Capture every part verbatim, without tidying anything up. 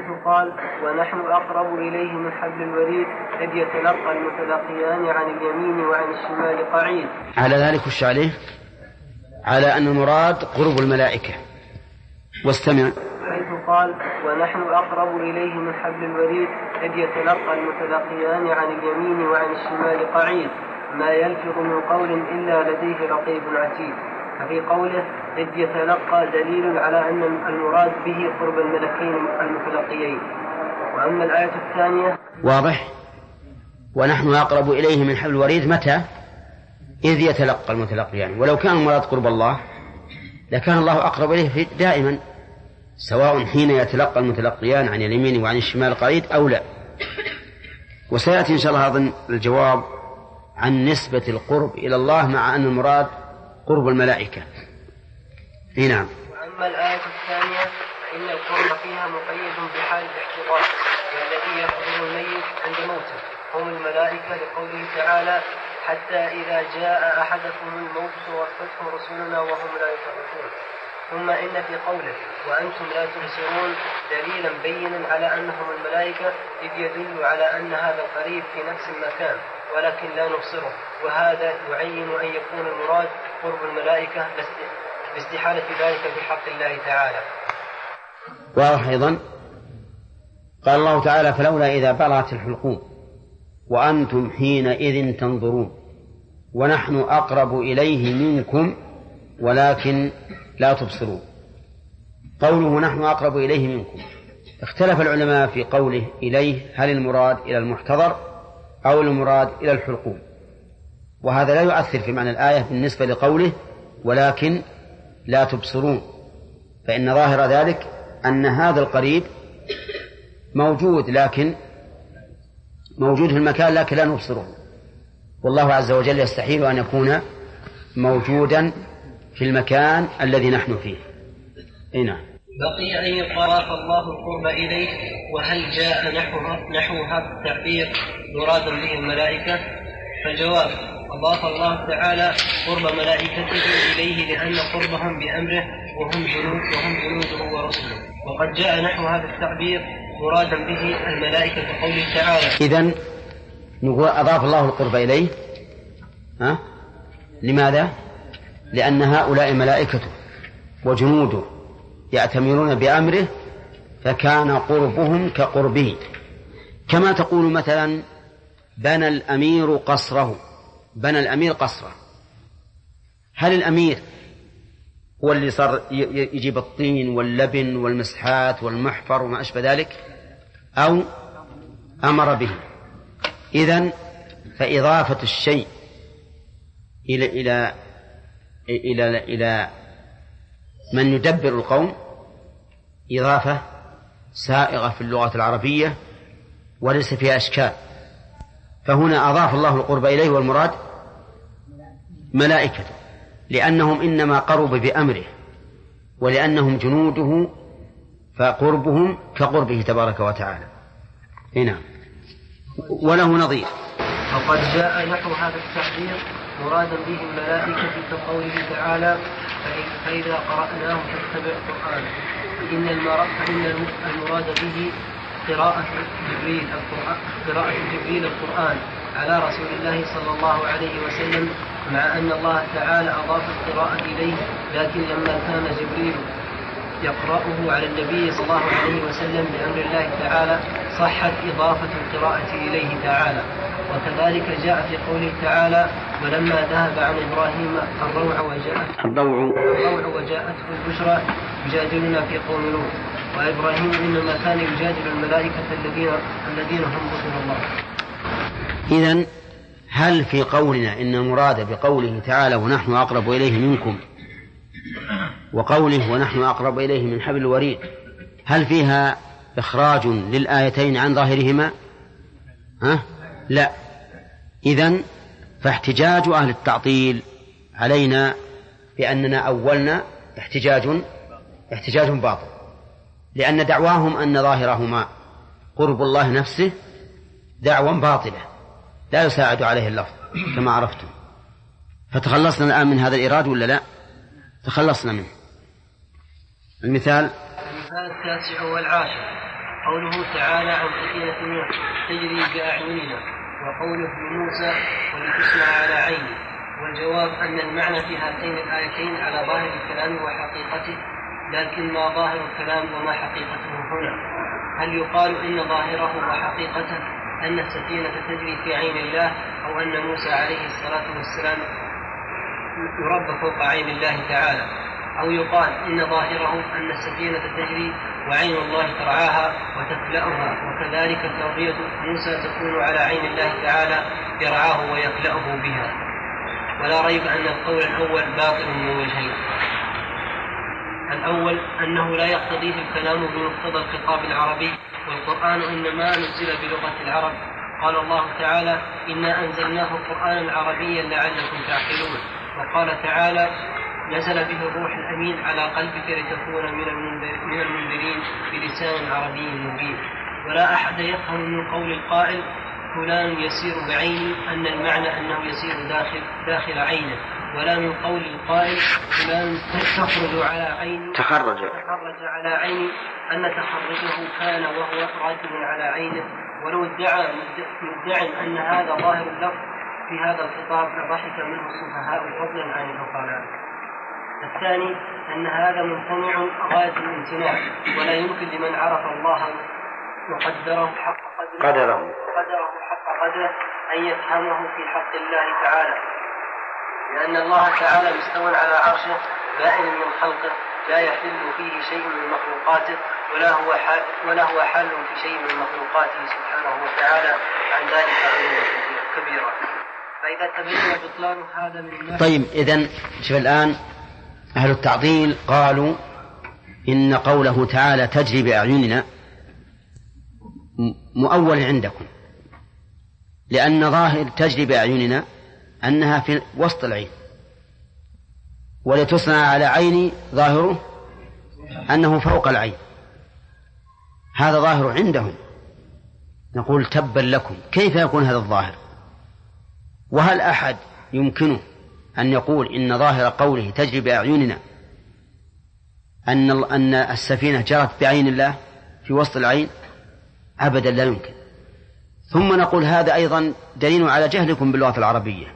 حيث قال ونحن أقرب إليه من حبل الوريد إذ يتلقى المتلقيان عن اليمين وعن الشمال قعيد. على ذلك وش عليه؟ على أن المراد قرب الملائكة. واستمع حيث قال ونحن أقرب إليه من حبل الوريد إذ يتلقى المتلقيان عن اليمين وعن الشمال قعيد ما يلفظ من قول إلا لديه رقيب عتيد. ففي قوله إذ يتلقى دليل على أن المراد به قرب الملكين المتلقيين. وأما الآية الثانية واضح. ونحن أقرب إليه من حبل الوريد متى؟ إذ يتلقى المتلقيان. ولو كان المراد قرب الله لكان الله أقرب إليه دائما، سواء حين يتلقى المتلقيان عن اليمين وعن الشمال قعيد أو لا. وسيأتي إن شاء الله أظن الجواب عن نسبة القرب إلى الله مع أن المراد قرب الملائكة. نعم. وأما الآية الثانية فإن القرب فيها مقيد بحال الاحتضار والذي يحضر الميت عند موته هم الملائكة لقوله تعالى حتى إذا جاء أحدكم الموت توفته رسلنا وهم لا يفرطون. ثم إن في قوله وأنتم لا تبصرون دليلا بينا على أنهم الملائكة إذ يدل على أن هذا القريب في نفس المكان ولكن لا نبصره، وهذا يعين أن يكون المراد قرب الملائكة لاستحالة ذلك بحق الله تعالى. واضح. أيضا قال الله تعالى فلولا إذا بلغت الحلقوم وأنتم حينئذ تنظرون ونحن أقرب إليه منكم ولكن لا تبصرون. قوله نحن أقرب إليه منكم اختلف العلماء في قوله إليه هل المراد إلى المحتضر أو المراد إلى الحلقوم، وهذا لا يؤثر في معنى الآية بالنسبة لقوله ولكن لا تبصرون، فإن ظاهر ذلك أن هذا القريب موجود لكن موجود في المكان لكن لا نبصره، والله عز وجل يستحيل أن يكون موجودا في المكان الذي نحن فيه. هنا بقي أن يقال الله القرب إليه، وهل جاء نحو هذا التعبير مرادا به الملائكة؟ فالجواب أضاف الله تعالى قرب ملائكته إليه لأن قربهم بأمره وهم جنود وهم جنوده ورسله، وقد جاء نحو هذا التعبير مرادا به الملائكة قوله تعالى. إذن نقول أضاف الله القرب إليه ها؟ لماذا؟ لأن هؤلاء ملائكته وجنوده يأتمرون بأمره فكان قربهم كقربه، كما تقول مثلا بنى الأمير قصره، بنى الأمير قصره، هل الأمير هو اللي صار يجيب الطين واللبن والمسحات والمحفر وما أشبه ذلك أو أمر به؟ إذن فإضافة الشيء إلى إلى إلى إلى من يدبر القوم إضافة سائغة في اللغة العربية وليس فيها أشكال، فهنا أضاف الله القرب إليه والمراد ملائكته لأنهم إنما قرب بأمره ولأنهم جنوده فقربهم كقربه تبارك وتعالى. هنا وله نظير. وقد جاء نحو هذا التعبير مرادا به الملائكة كقوله تعالى فإذا قرأناه فاتبع القرآن، فإن المراد به قراءة جبريل القرآن قراءة جبريل القرآن على رسول الله صلى الله عليه وسلم، مع أن الله تعالى أضاف القراءة إليه، لكن لما كان جبريل يقرأه على النبي صلى الله عليه وسلم بأمر الله تعالى صحت إضافة القراءة إليه تعالى. وكذلك جاء في قوله تعالى ولما ذهب عن إبراهيم الروع وجاءته الروع وجاءته البشرى يجادلنا في قوم لوط، وإبراهيم إنما كان يجادل الملائكة الذين الذين هم رسل الله. إذن هل في قولنا إن المراد بقوله تعالى ونحن أقرب إليه منكم وقوله ونحن أقرب إليه من حبل الوريد هل فيها إخراج للآيتين عن ظاهرهما؟ ها؟ لا. إذن فاحتجاج أهل التعطيل علينا بأننا أولنا احتجاج احتجاج باطل، لأن دعواهم أن ظاهرهما قرب الله نفسه دعوى باطلة لا يساعد عليه اللفظ كما عرفتم. فتخلصنا الآن من هذا الإراد ولا لا؟ تخلصنا منه. المثال المثال التاسع والعاشر قوله تعالى عن سفينة نوح تجري بأعيننا، وقوله لموسى ولتصنع على عيني. والجواب أن المعنى في هاتين الآيتين على ظاهر الكلام وحقيقته، لكن ما ظاهر الكلام وما حقيقته هنا؟ هل يقال إن ظاهره وحقيقته أن السفينة تجري في عين الله، أو أن موسى عليه الصلاة والسلام يربى فوق عين الله تعالى، أو يقال إن ظاهره أن السفينة تجري وعين الله ترعاها وتكلأها، وكذلك تربية موسى تكون على عين الله تعالى يرعاه ويكلأه بها؟ ولا ريب أن القول الأول باطل من وجهين. الأول أنه لا يقتضيه الكلام بمقتضى الخطاب العربي، والقرآن إنما نزل بلغة العرب. قال الله تعالى إنا أنزلناه قرآنا عربيا لعلكم تعقلون. وقال تعالى نزل به الروح الأمين على قلبك لتكون من المنذرين بلسان عربي مبين. ولا أحد يفهم من قول القائل فلان يسير بعيني أن المعنى أنه يسير داخل, داخل عينه، ولا من قول القائل فلان تخرج على عيني تخرج. تخرج على عيني أن تخرجه كان وهو راكب على عينه. ولو ادعى مدع أن هذا ظاهر اللفظ في هذا الخطاب لضحك منه السفهاء فضلا عن العقلاء. الثاني أن هذا ممتنع غاية الامتناع، ولا يمكن لمن عرف الله وقدره حق قدره, قدره. قدره حق قدره أن يفهمه في حق الله تعالى، لأن الله تعالى مستوى على عرشه بائن من خلقه لا يحل فيه شيء من مخلوقاته، ولا هو حال, ولا هو حال في شيء من مخلوقاته سبحانه وتعالى عن ذلك علوا كبيرا. فإذا تبين بطلان هذا من الناس. طيب إذن شوف الآن أهل التعطيل قالوا إن قوله تعالى تجري بأعيننا مؤول عندكم، لأن ظاهر تجري بأعيننا أنها في وسط العين، ولتصنع على عيني ظاهره أنه فوق العين. هذا ظاهر عندهم. نقول تبا لكم، كيف يكون هذا الظاهر؟ وهل أحد يمكنه أن يقول إن ظاهر قوله تجري بأعيننا أن أن السفينة جرت بعين الله في وسط العين؟ أبدا لا يمكن. ثم نقول هذا أيضا دليل على جهلكم باللغة العربية.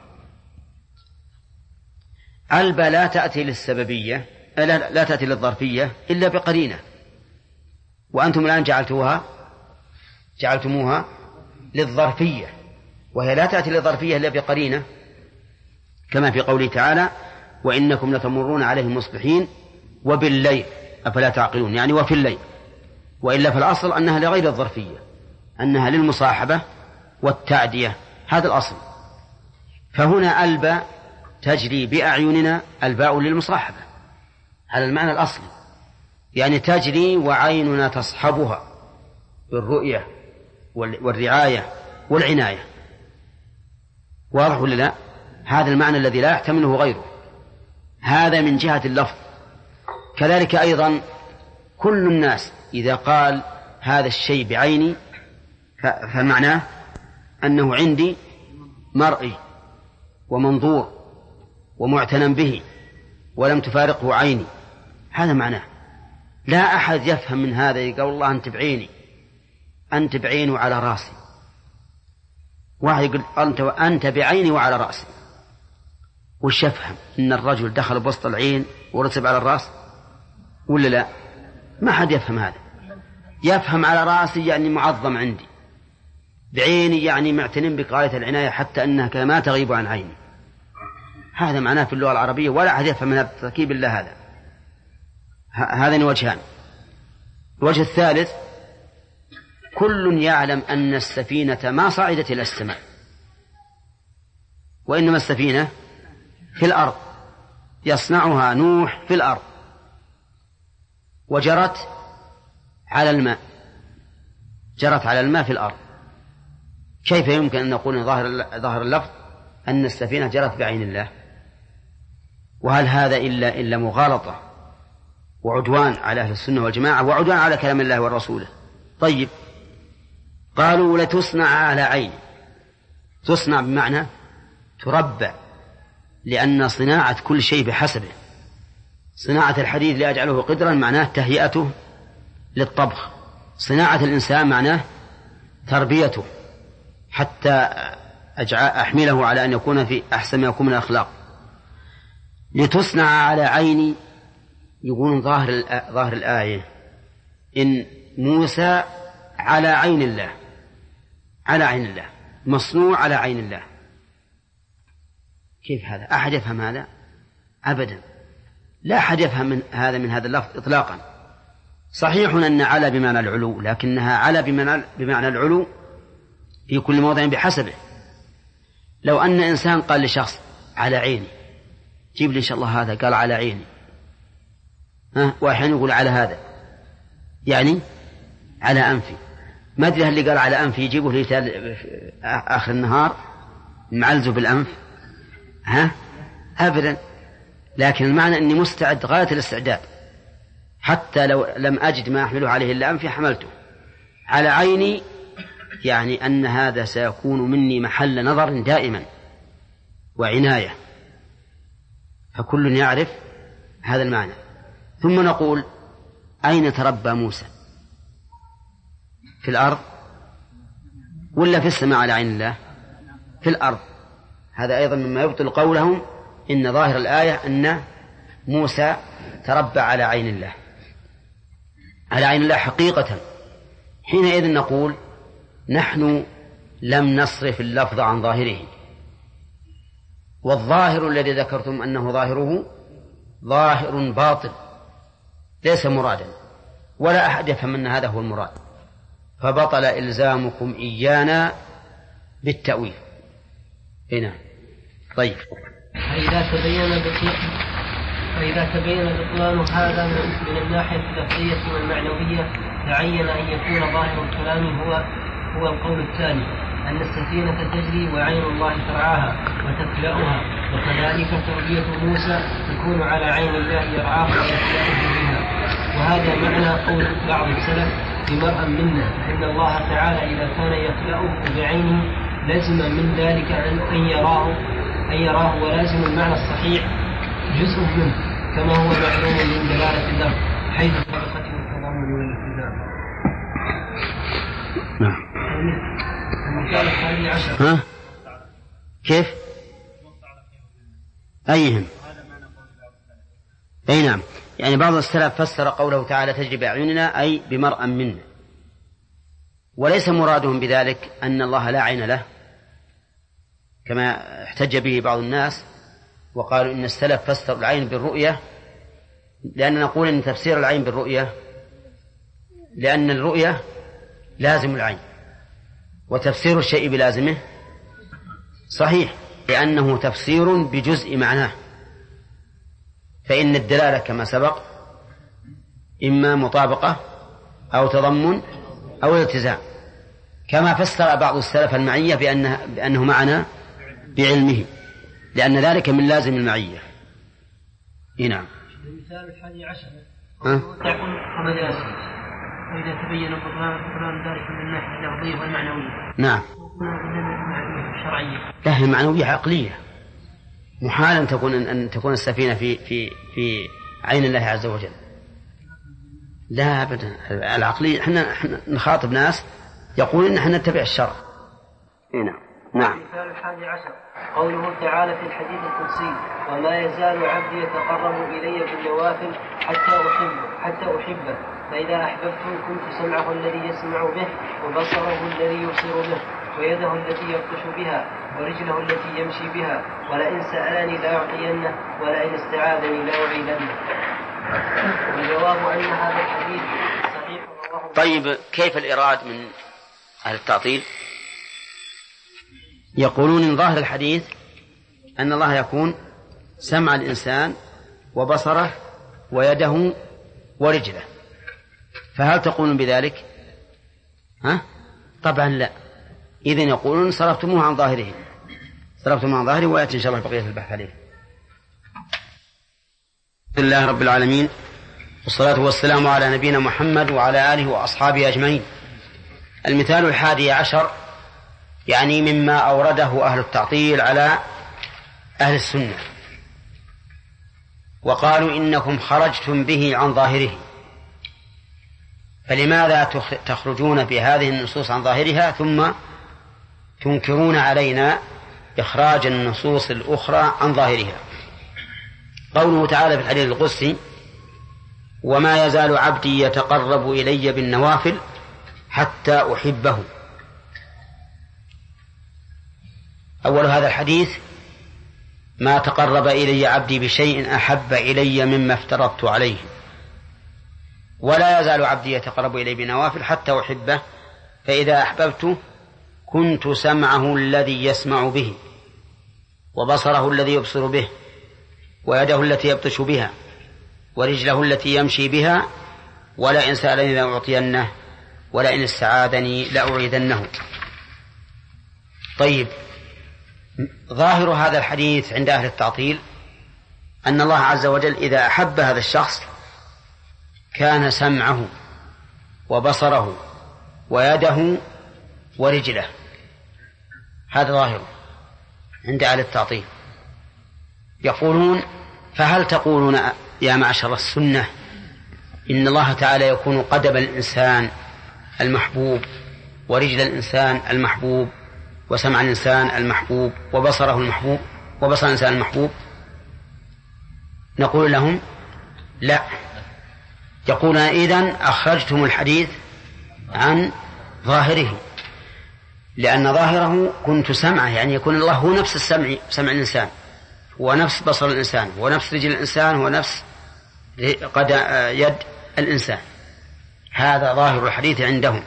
ألبى لا تأتي للسببية، لا, لا تأتي للظرفية إلا بقرينة، وأنتم الآن جعلتوها جعلتموها للظرفية، وهي لا تأتي للظرفية إلا بقرينة، كما في قوله تعالى وإنكم لتمرون عليهم مصبحين وبالليل أفلا تعقلون، يعني وفي الليل. وإلا في الأصل أنها لغير الظرفية، أنها للمصاحبة والتعدية، هذا الأصل. فهنا ألبى تجري بأعيننا، الباء للمصاحبة على المعنى الأصلي، يعني تجري وعيننا تصحبها بالرؤية والرعاية والعناية. واضح ولا لا؟ هذا المعنى الذي لا يحتمله غيره. هذا من جهة اللفظ. كذلك أيضا كل الناس إذا قال هذا الشيء بعيني فمعناه أنه عندي مرئي ومنظور ومعتنى به ولم تفارقه عيني، هذا معناه. لا أحد يفهم من هذا يقول الله أنت بعيني، أنت بعيني وعلى رأسي. واحد يقول أنت, أنت بعيني وعلى رأسي، وش يفهم؟ إن الرجل دخل بوسط العين ورتب على الرأس ولا لا؟ ما حد يفهم هذا. يفهم على رأسي يعني معظم عندي، بعيني يعني معتنين بغاية العناية حتى أنها ما تغيب عن عيني. هذا معناه في اللغة العربية، ولا أحد يفهم من هذا التركيب إلا هذا. هذين وجهان. الوجه الثالث كل يعلم أن السفينة ما صعدت إلى السماء، وإنما السفينة في الأرض، يصنعها نوح في الأرض وجرت على الماء، جرت على الماء في الأرض. كيف يمكن أن نقول ظاهر ظاهر اللفظ أن السفينة جرت بعين الله؟ وهل هذا إلا إلا مغالطة وعدوان على أهل السنة والجماعة وعدوان على كلام الله والرسول؟ طيب، قالوا لتصنع على عين. تصنع بمعنى تربع، لأن صناعة كل شيء بحسبه. صناعة الحديد لأجعله قدرا معناه تهيئته للطبخ، صناعة الإنسان معناه تربيته حتى أحمله على أن يكون في أحسن ما يكون من الأخلاق. لتصنع على عيني، يقولون ظاهر ظاهر الآية إن موسى على عين الله، على عين الله، مصنوع على عين الله. كيف هذا؟ أحد يفهم هذا؟ أبدا، لا أحد يفهم من هذا من هذا اللفظ إطلاقا. صحيح أن على بمعنى العلو، لكنها على بمعنى, بمعنى العلو في كل موضع بحسبه. لو أن إنسان قال لشخص على عيني، جيب لي إن شاء الله هذا، قال على عيني، ها، وأحيانا يقول على هذا، يعني على أنفي. ما أدري هل اللي قال على أنفي يجيبه لي آخر النهار معلزه بالأنف، ها، أبدا. لكن المعنى أني مستعد غاية الاستعداد، حتى لو لم أجد ما أحمله عليه إلا أنفي حملته. على عيني يعني أن هذا سيكون مني محل نظر دائما وعناية، فكل يعرف هذا المعنى. ثم نقول أين تربى موسى؟ في الأرض ولا في السماء على عين الله؟ في الأرض. هذا أيضا مما يبطل قولهم إن ظاهر الآية أن موسى تربى على عين الله، على عين الله حقيقة. حينئذ نقول نحن لم نصرف اللفظ عن ظاهره، والظاهر الذي ذكرتم أنه ظاهره ظاهر باطل ليس مرادا، ولا أحد يفهم أن هذا هو المراد، فبطل إلزامكم إيانا بالتأويل. هنا طيب. فإذا تبين بطلان فإذا تبين بطلان هذا من الناحية اللفظية والمعنوية، تعين أن يكون ظاهر الكلام هو هو القول الثاني، أن السفينة تجري وعين الله ترعاها وتكلأها، وكذلك تربية موسى تكون على عين الله يرعاه ويكلأه بها. وهذا معنى قول بعض السلف بمرأ منا، فإن الله تعالى إذا كان يكلأه بعينه لازم من ذلك أن يراه أن يراه ولازم المعنى الصحيح جزء منه، كما هو معلوم من دلالة الله حيث سبقت التضامن والالتزام. نعم. المثال الثاني عشر. ها؟ كيف؟ أيهم؟ أي نعم. يعني بعض السلف فسر قوله تعالى تجري بأعيننا أي بمرأ منا، وليس مرادهم بذلك أن الله لا عين له كما احتج به بعض الناس وقالوا إن السلف فسر العين بالرؤية، لأن نقول إن تفسير العين بالرؤية لأن الرؤية لازم العين، وتفسير الشيء بلازمه صحيح لأنه تفسير بجزء معناه. فإن الدلالة كما سبق إما مطابقة أو تضمن أو التزام، كما فسر بعض السلف المعية بأنه, بأنه معنى بعلمه، لأن ذلك من لازم المعية. نعم. المثال الحادي عشر تقول ومدرسة، وإذا تبين بطلان ذلك من الناحية اللفظية والمعنوية. نعم. الشرعية. لا، هي معنوية عقلية، محال أن تكون أن تكون السفينة في في في عين الله عز وجل. لا أبدا، العقلية احنا احنا نخاطب ناس يقول إن احنا نتبع الشرع. هنا نعم. المثال الحادي عشر قوله تعالى في الحديث القدسي: وما يزال عبدي يتقرب إلي بالنوافل حتى أحبه حتى أحبه فإذا أحببته كنت سمعه الذي يسمع به وبصره الذي يبصر به ويده التي يبطش بها ورجله التي يمشي بها ولئن سألني لا أعطينه ولئن استعاذني لا أعيذنه. والجواب أن هذا الحديث صحيح. طيب، كيف الإراد من أهل التعطيل؟ يقولون إن ظاهر الحديث أن الله يكون سمع الإنسان وبصره ويده ورجله، فهل تقولون بذلك؟ ها؟ طبعا لا. إذن يقولون صرفتموه عن ظاهره، صرفتموه عن ظاهره، ويأتي إن شاء الله بقية البحث عليه. الحمد لله رب العالمين، والصلاة والسلام على نبينا محمد وعلى آله وأصحابه أجمعين. المثال الحادي عشر يعني مما أورده أهل التعطيل على أهل السنة، وقالوا إنكم خرجتم به عن ظاهره، فلماذا تخرجون بهذه النصوص عن ظاهرها ثم تنكرون علينا إخراج النصوص الأخرى عن ظاهرها؟ قوله تعالى في الحديث القدسي: وما يزال عبدي يتقرب إلي بالنوافل حتى أحبه. أول هذا الحديث: ما تقرب إلي عبدي بشيء أحب إلي مما افترضت عليه. ولا يزال عبدي يتقرب إلي بنوافل حتى أحبه، فإذا أحببته كنت سمعه الذي يسمع به، وبصره الذي يبصر به، ويده التي يبطش بها، ورجله التي يمشي بها، ولئن سألني لأعطينه، ولئن استعاذني لأعيذنه. طيب، ظاهر هذا الحديث عند أهل التعطيل أن الله عز وجل إذا أحب هذا الشخص كان سمعه وبصره ويده ورجله، هذا ظاهر عند أهل التعطيل. يقولون: فهل تقولون يا معشر السنة إن الله تعالى يكون قدم الإنسان المحبوب، ورجل الإنسان المحبوب، وسمع الإنسان المحبوب، وبصره المحبوب، وبصر الإنسان المحبوب؟ نقول لهم: لا. يقولون: إذن أخرجتم الحديث عن ظاهره، لأن ظاهره كنت سمعه، يعني يكون الله هو نفس السمع، سمع الإنسان، ونفس بصر الإنسان، ونفس رجل الإنسان، ونفس قد يد الإنسان. هذا ظاهر الحديث عندهم،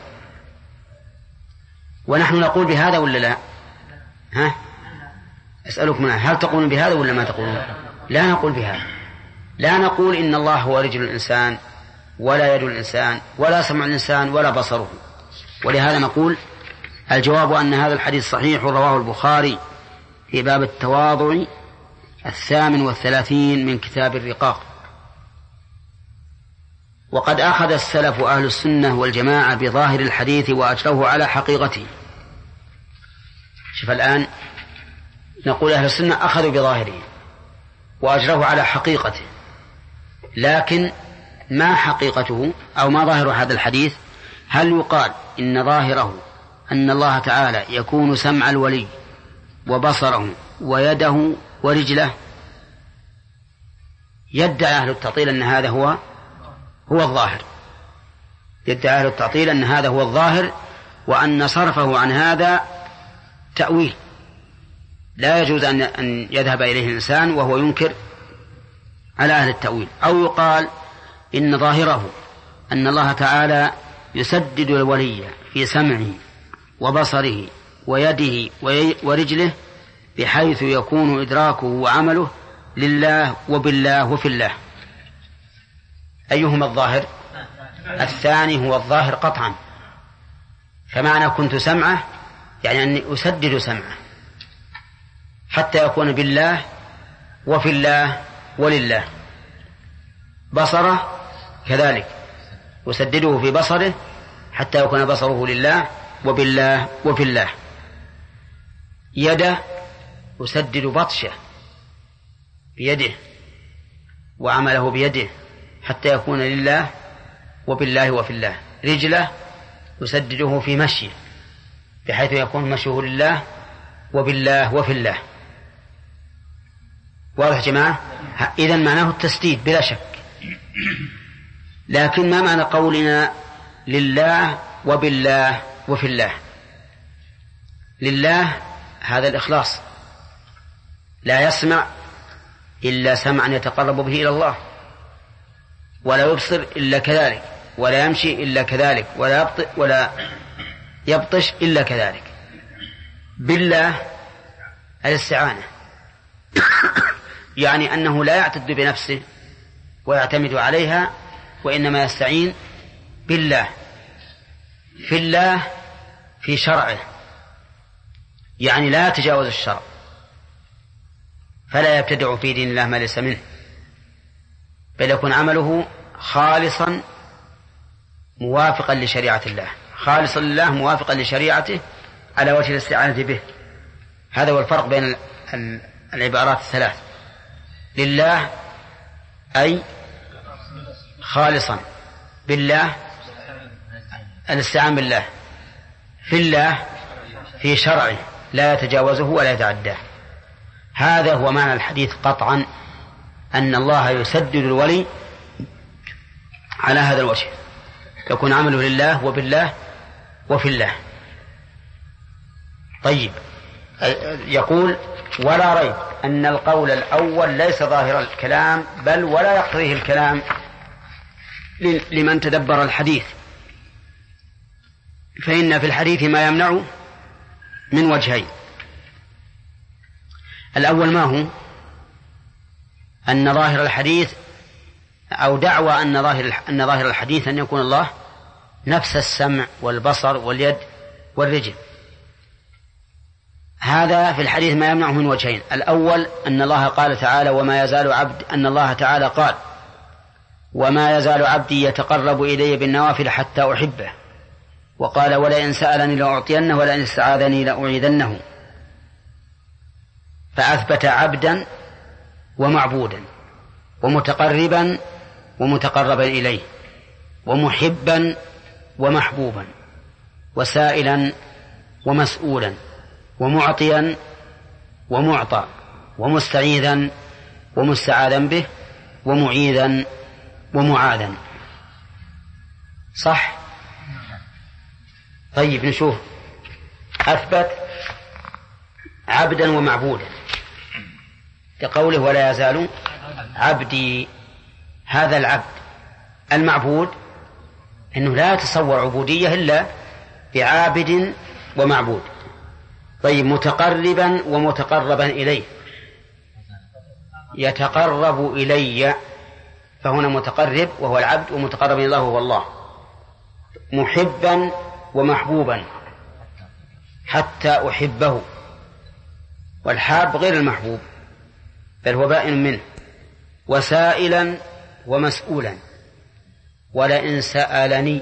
ونحن نقول بهذا ولا لا؟ ها؟ أسألكم: هل تقولون بهذا ولا ما تقولون؟ لا نقول بهذا. لا نقول إن الله هو رجل الإنسان، ولا يد الإنسان، ولا سمع الإنسان، ولا بصره. ولهذا نقول: الجواب أن هذا الحديث صحيح، رواه البخاري في باب التواضع الثامن والثلاثين من كتاب الرقاق. وقد أخذ السلف أهل السنة والجماعة بظاهر الحديث وأجروه على حقيقته. شوف الآن، نقول أهل السنة أخذوا بظاهره وأجروه على حقيقته، لكن ما حقيقته أو ما ظاهر هذا الحديث؟ هل يقال إن ظاهره أن الله تعالى يكون سمع الولي وبصره ويده ورجله؟ يدعي أهل التعطيل أن هذا هو هو الظاهر، يدعي أهل التعطيل أن هذا هو الظاهر، وأن صرفه عن هذا تأويل لا يجوز أن يذهب إليه الإنسان وهو ينكر على أهل التأويل. أو يقال إن ظاهره أن الله تعالى يسدد الولي في سمعه وبصره ويده ورجله بحيث يكون إدراكه وعمله لله وبالله وفي الله. أيهما الظاهر؟ الثاني هو الظاهر قطعا. فمعنى كنت سمعه يعني أني أسدد سمعه حتى يكون بالله وفي الله ولله. بصره كذلك أسدده في بصره حتى يكون بصره لله وبالله وفي الله. يده أسدد بطشه بيده وعمله بيده حتى يكون لله وبالله وفي الله. رجله يسدده في مشيه بحيث يكون مشيه لله وبالله وفي الله. واضح يا جماعة؟ إذن معناه التسديد بلا شك. لكن ما معنى قولنا لله وبالله وفي الله؟ لله هذا الإخلاص، لا يسمع إلا سمعا يتقرب به إلى الله، ولا يبصر إلا كذلك، ولا يمشي إلا كذلك، ولا يبطش, ولا يبطش إلا كذلك. بالله الاستعانة يعني أنه لا يعتد بنفسه ويعتمد عليها، وإنما يستعين بالله. في الله في شرعه يعني لا يتجاوز الشرع، فلا يبتدع في دين الله ما ليس منه، بل يكون عمله خالصا موافقا لشريعة الله، خالصا لله موافقا لشريعته على وجه الاستعانة به. هذا هو الفرق بين العبارات الثلاث. لله أي خالصا، بالله الاستعانة بالله في الله في شرعه لا يتجاوزه ولا يتعداه. هذا هو معنى الحديث قطعا، أن الله يسدد الولي على هذا الوجه، يكون عمله لله وبالله وفي الله. طيب، يقول ولا ريب أن القول الأول ليس ظاهر الكلام، بل ولا يقضيه الكلام لمن تدبر الحديث، فإن في الحديث ما يمنع من وجهين. الأول ما هو؟ أن ظاهر الحديث أو دعوى أن ظاهر أن ظاهر الحديث أن يكون الله نفس السمع والبصر واليد والرجل. هذا في الحديث ما يمنعه من وجهين. الأول أن الله قال تعالى وما يزال عبد أن الله تعالى قال وما يزال عبدي يتقرب إلي بالنوافل حتى أحبه، وقال ولئن سألني لأعطينه ولئن استعاذني لأعيذنه، فأثبت عبدا ومعبودا ومتقربا ومتقربا إليه ومحبا ومحبوبا وسائلا ومسؤولا ومعطيا ومعطى ومستعيذا ومستعاذا به ومعيذا ومعاذا. صح؟ طيب نشوف. أثبت عبدا ومعبودا كقوله ولا يزال عبدي. هذا العبد المعبود أنه لا يتصور عبودية إلا بعابد ومعبود. طيب، متقربا ومتقربا إليه، يتقرب إلي، فهنا متقرب وهو العبد، ومتقرب إلى الله وهو الله. محبا ومحبوبا حتى أحبه، والحاب غير المحبوب بل هو بائن منه. وسائلا ومسؤولا، ولئن سألني،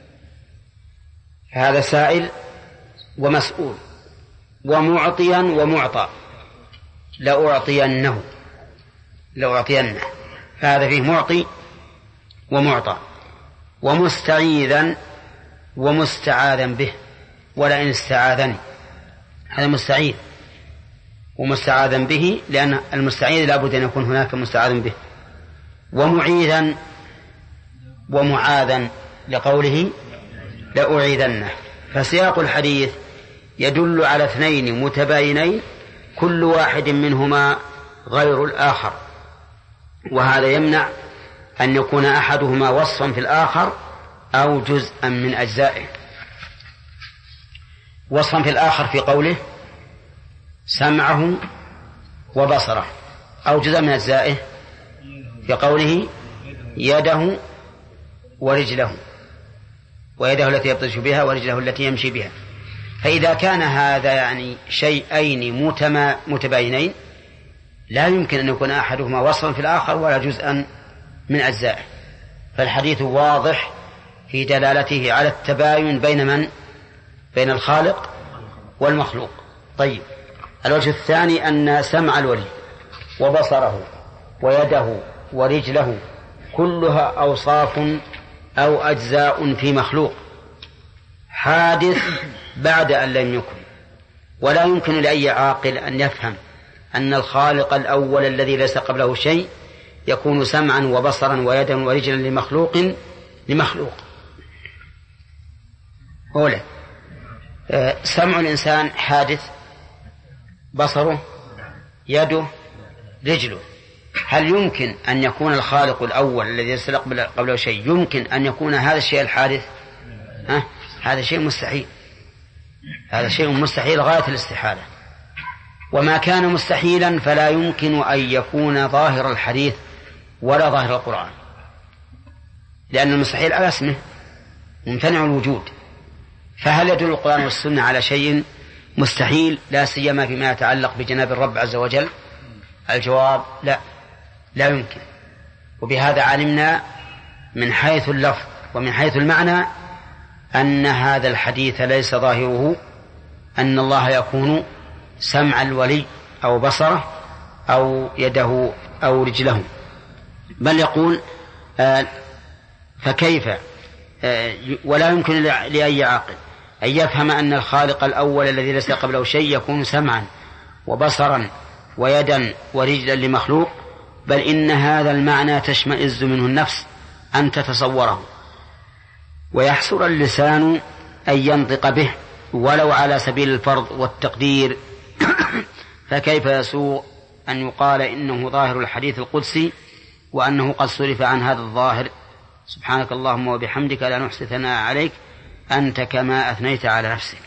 هذا سائل ومسؤول. ومعطيا ومعطى، لأعطينه لأعطينه، فهذا فيه معطي ومعطى. ومستعيذا ومستعاذا به، ولئن استعاذني، هذا مستعيذ ومستعاذا به، لأن المستعيذ لا بد أن يكون هناك مستعاذ به. ومعيذا ومعاذا لقوله لأعيذنه. فسياق الحديث يدل على اثنين متباينين كل واحد منهما غير الآخر، وهذا يمنع أن يكون أحدهما وصفا في الآخر أو جزءا من أجزائه. وصفا في الآخر في قوله سمعه وبصره، أو جزءا من أجزائه في قوله يده ورجله، ويده التي يبطش بها ورجله التي يمشي بها. فإذا كان هذا يعني شيئين متباينين لا يمكن أن يكون أحدهما وصفا في الآخر ولا جزءا من أجزائه، فالحديث واضح في دلالته على التباين بين من؟ بين الخالق والمخلوق. طيب، الوجه الثاني أن سمع الولي وبصره ويده ورجله كلها أوصاف أو أجزاء في مخلوق حادث بعد أن لم يكن، ولا يمكن لأي عاقل أن يفهم أن الخالق الأول الذي ليس قبله شيء يكون سمعا وبصرا ويدا ورجلا لمخلوق لمخلوق. أولا، سمع الإنسان حادث، بصره، يده، رجله. هل يمكن أن يكون الخالق الأول الذي ليس قبله شيء يمكن أن يكون هذا الشيء الحادث؟ ها؟ هذا شيء مستحيل، هذا شيء مستحيل غاية الاستحالة. وما كان مستحيلا فلا يمكن أن يكون ظاهر الحديث ولا ظاهر القرآن، لأن المستحيل على اسمه ممتنع الوجود. فهل يدل القرآن والسنة على شيء مستحيل لا سيما فيما يتعلق بجناب الرب عز وجل؟ الجواب لا، لا يمكن. وبهذا علمنا من حيث اللفظ ومن حيث المعنى أن هذا الحديث ليس ظاهره أن الله يكون سمع الولي أو بصره أو يده أو رجله، بل يقول آه فكيف ولا يمكن لأي عاقل أن يفهم أن الخالق الأول الذي ليس قبله شيء يكون سمعا وبصرا ويدا ورجلا لمخلوق، بل إن هذا المعنى تشمئز منه النفس أن تتصوره، ويحسر اللسان أن ينطق به ولو على سبيل الفرض والتقدير. فكيف يسوء أن يقال إنه ظاهر الحديث القدسي وأنه قد صرف عن هذا الظاهر. سبحانك اللهم وبحمدك لا نحصي ثناء عليك أنت كما أثنيت على نفسك.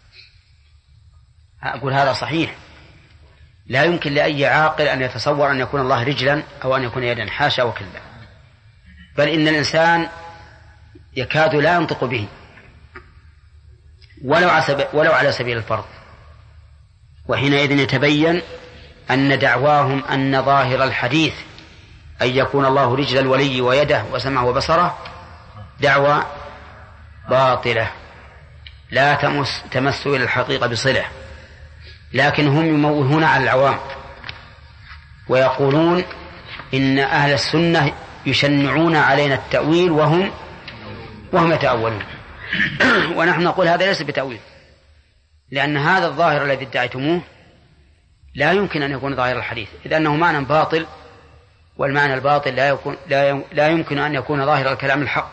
أقول هذا صحيح، لا يمكن لأي عاقل أن يتصور أن يكون الله رجلا أو أن يكون يدا، حاشا وكلا، بل إن الإنسان يكاد لا ينطق به ولو على سبيل الفرض. وحينئذ يتبين أن دعواهم أن ظاهر الحديث أن يكون الله رجل الولي ويده وسمعه وبصره دعوة باطلة لا تمس, تمس إلى الحقيقة بصلة، لكن هم يموهون على العوام ويقولون إن أهل السنة يشنعون علينا التأويل وهم وهم يتأولون. ونحن نقول هذا ليس بتأويل، لأن هذا الظاهر الذي ادعيتموه لا يمكن أن يكون ظاهر الحديث، إذ أنه معنى باطل، والمعنى الباطل لا, يكون لا, لا يمكن أن يكون ظاهر الكلام الحق.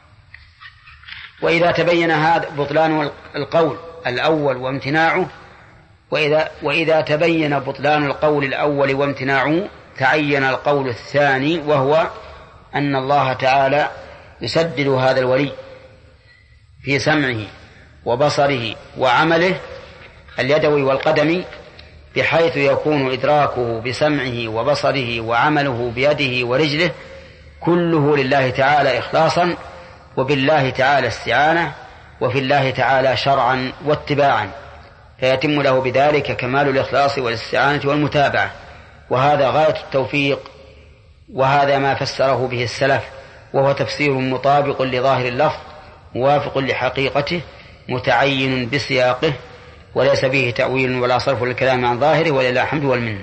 وإذا تبين هذا بطلان القول الأول وامتناعه وإذا, وإذا تبين بطلان القول الأول وامتناعه تعين القول الثاني، وهو أن الله تعالى يسدد هذا الولي في سمعه وبصره وعمله اليدوي والقدمي، بحيث يكون إدراكه بسمعه وبصره وعمله بيده ورجله كله لله تعالى إخلاصا، وبالله تعالى استعانة، وفي الله تعالى شرعا واتباعا، فيتم له بذلك كمال الإخلاص والاستعانة والمتابعة. وهذا غاية التوفيق، وهذا ما فسره به السلف، وهو تفسير مطابق لظاهر اللفظ موافق لحقيقته متعين بسياقه، وليس به تأويل ولا صرف للكلام عن ظاهره، ولله الحمد والمنة.